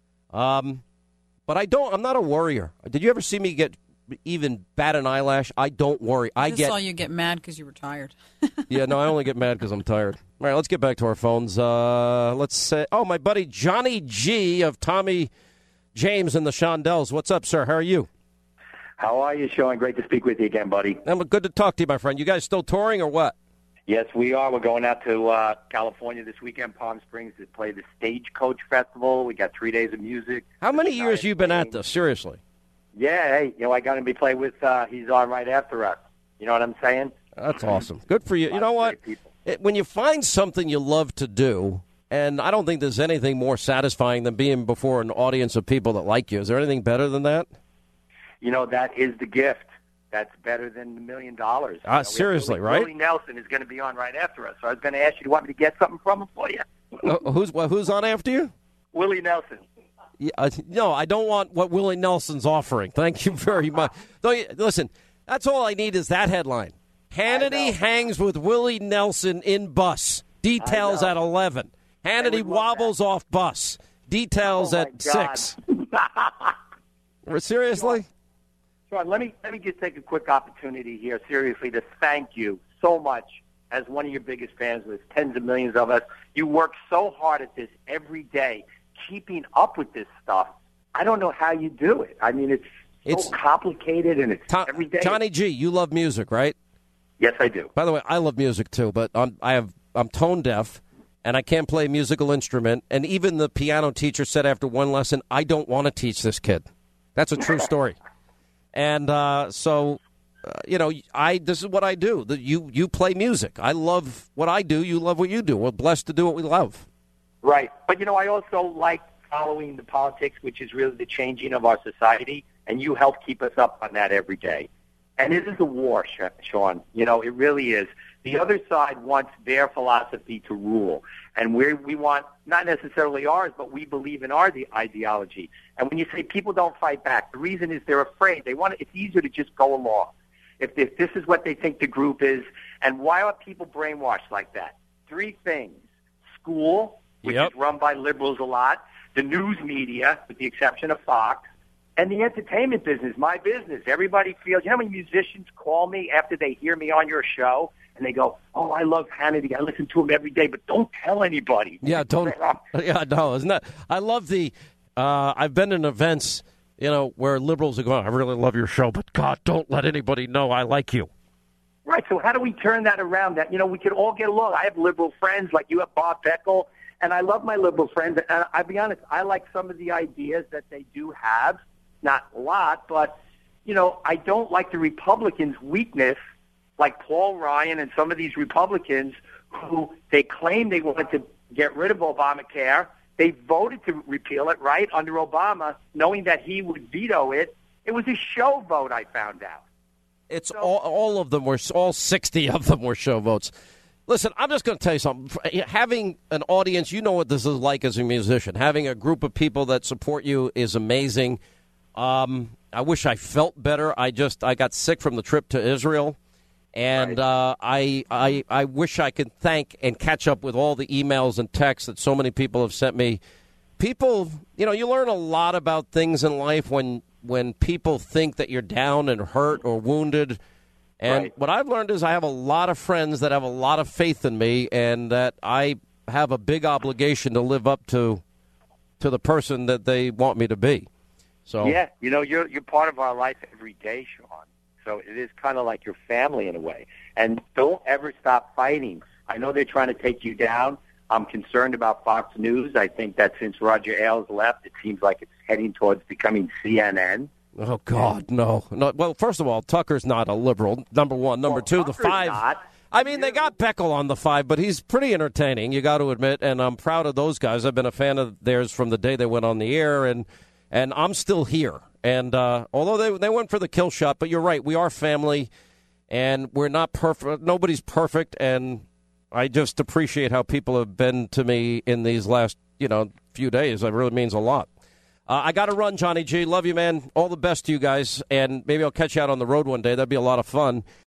Um, but I don't, I'm not a worrier. Did you ever see me get even bat an eyelash? I don't worry. I I get. saw you get mad because you were tired. Yeah, no, I only get mad because I'm tired. All right, let's get back to our phones. Uh, let's say, oh, my buddy Johnny G of Tommy James and the Shondells. What's up, sir? How are you? How are you, Sean? Great to speak with you again, buddy. I'm good to talk to you, my friend. You guys still touring or what? Yes, we are. We're going out to uh, California this weekend, Palm Springs, to play the Stagecoach Festival. We got three days of music. How many years have you been at this? Seriously? Yeah, hey, you know, I got him to play with, uh, he's on right after us. You know what I'm saying? That's awesome. Good for you. You know what? It, when you find something you love to do, and I don't think there's anything more satisfying than being before an audience of people that like you. Is there anything better than that? You know, that is the gift. That's better than the million dollars. Uh, seriously, Willie, right? Willie Nelson is going to be on right after us. So I was going to ask you, do you want me to get something from him for you? Uh, who's well, who's on after you? Willie Nelson. Yeah, uh, no, I don't want what Willie Nelson's offering. Thank you very much. Though, listen, that's all I need is that headline. Hannity hangs with Willie Nelson in bus. Details at eleven. Hannity wobbles off bus. Details Oh, at God. six. Seriously? Sean, let me let me just take a quick opportunity here, seriously, to thank you so much as one of your biggest fans with tens of millions of us. You work so hard at this every day, keeping up with this stuff. I don't know how you do it. I mean, it's so It's- complicated, and it's To- every day. Johnny G, you love music, right? Yes, I do. By the way, I love music too, but I'm, I have I'm tone deaf, and I can't play a musical instrument. And even the piano teacher said after one lesson, I don't want to teach this kid. That's a true story. And uh, so, uh, you know, I this is what I do. The, you you play music. I love what I do. You love what you do. We're blessed to do what we love. Right. But, you know, I also like following the politics, which is really the changing of our society, and you help keep us up on that every day. And it is a war, Sean. You know, it really is. The other side wants their philosophy to rule, and we we want not necessarily ours, but we believe in our ideology. And when you say people don't fight back, the reason is they're afraid. They want. It's easier to just go along. If, if this is what they think the group is, and why are people brainwashed like that? Three things: school, which Yep. is run by liberals a lot; the news media, with the exception of Fox; and the entertainment business, my business. Everybody feels, you know how many musicians call me after they hear me on your show, and they go, oh, I love Hannity. I listen to him every day, but don't tell anybody. Yeah, don't. Yeah, no, isn't that? I love the. Uh, I've been in events, you know, where liberals are going, I really love your show, but God, don't let anybody know I like you. Right, so how do we turn that around? That, you know, we could all get along. I have liberal friends like you have Bob Beckel, and I love my liberal friends. And I'll be honest, I like some of the ideas that they do have. Not a lot, but, you know, I don't like the Republicans' weakness, like Paul Ryan and some of these Republicans who they claim they wanted to get rid of Obamacare. They voted to repeal it, right, under Obama, knowing that he would veto it. It was a show vote, I found out. It's all, all of them were, all sixty of them were show votes. Listen, I'm just going to tell you something. Having an audience, you know what this is like as a musician. Having a group of people that support you is amazing. Um, I wish I felt better. I just I got sick from the trip to Israel, and uh, I I I wish I could thank and catch up with all the emails and texts that so many people have sent me. People, you know, you learn a lot about things in life when when people think that you're down and hurt or wounded. And Right. what I've learned is I have a lot of friends that have a lot of faith in me, and that I have a big obligation to live up to to the person that they want me to be. So Yeah, you know, you're you're part of our life every day, Sean. So it is kind of like your family in a way. And don't ever stop fighting. I know they're trying to take you down. I'm concerned about Fox News. I think that since Roger Ailes left, it seems like it's heading towards becoming C N N. Oh, God, no. no. Well, first of all, Tucker's not a liberal, number one. Number Well, two, the Tucker's five. not. I mean, they got Beckel on the five, but he's pretty entertaining, you got to admit, and I'm proud of those guys. I've been a fan of theirs from the day they went on the air, and and I'm still here. And uh, although they they went for the kill shot, but you're right, we are family, and we're not perfect. Nobody's perfect, and I just appreciate how people have been to me in these last, you know, few days. It really means a lot. Uh, I got to run, Johnny G. Love you, man. All the best to you guys, and maybe I'll catch you out on the road one day. That'd be a lot of fun.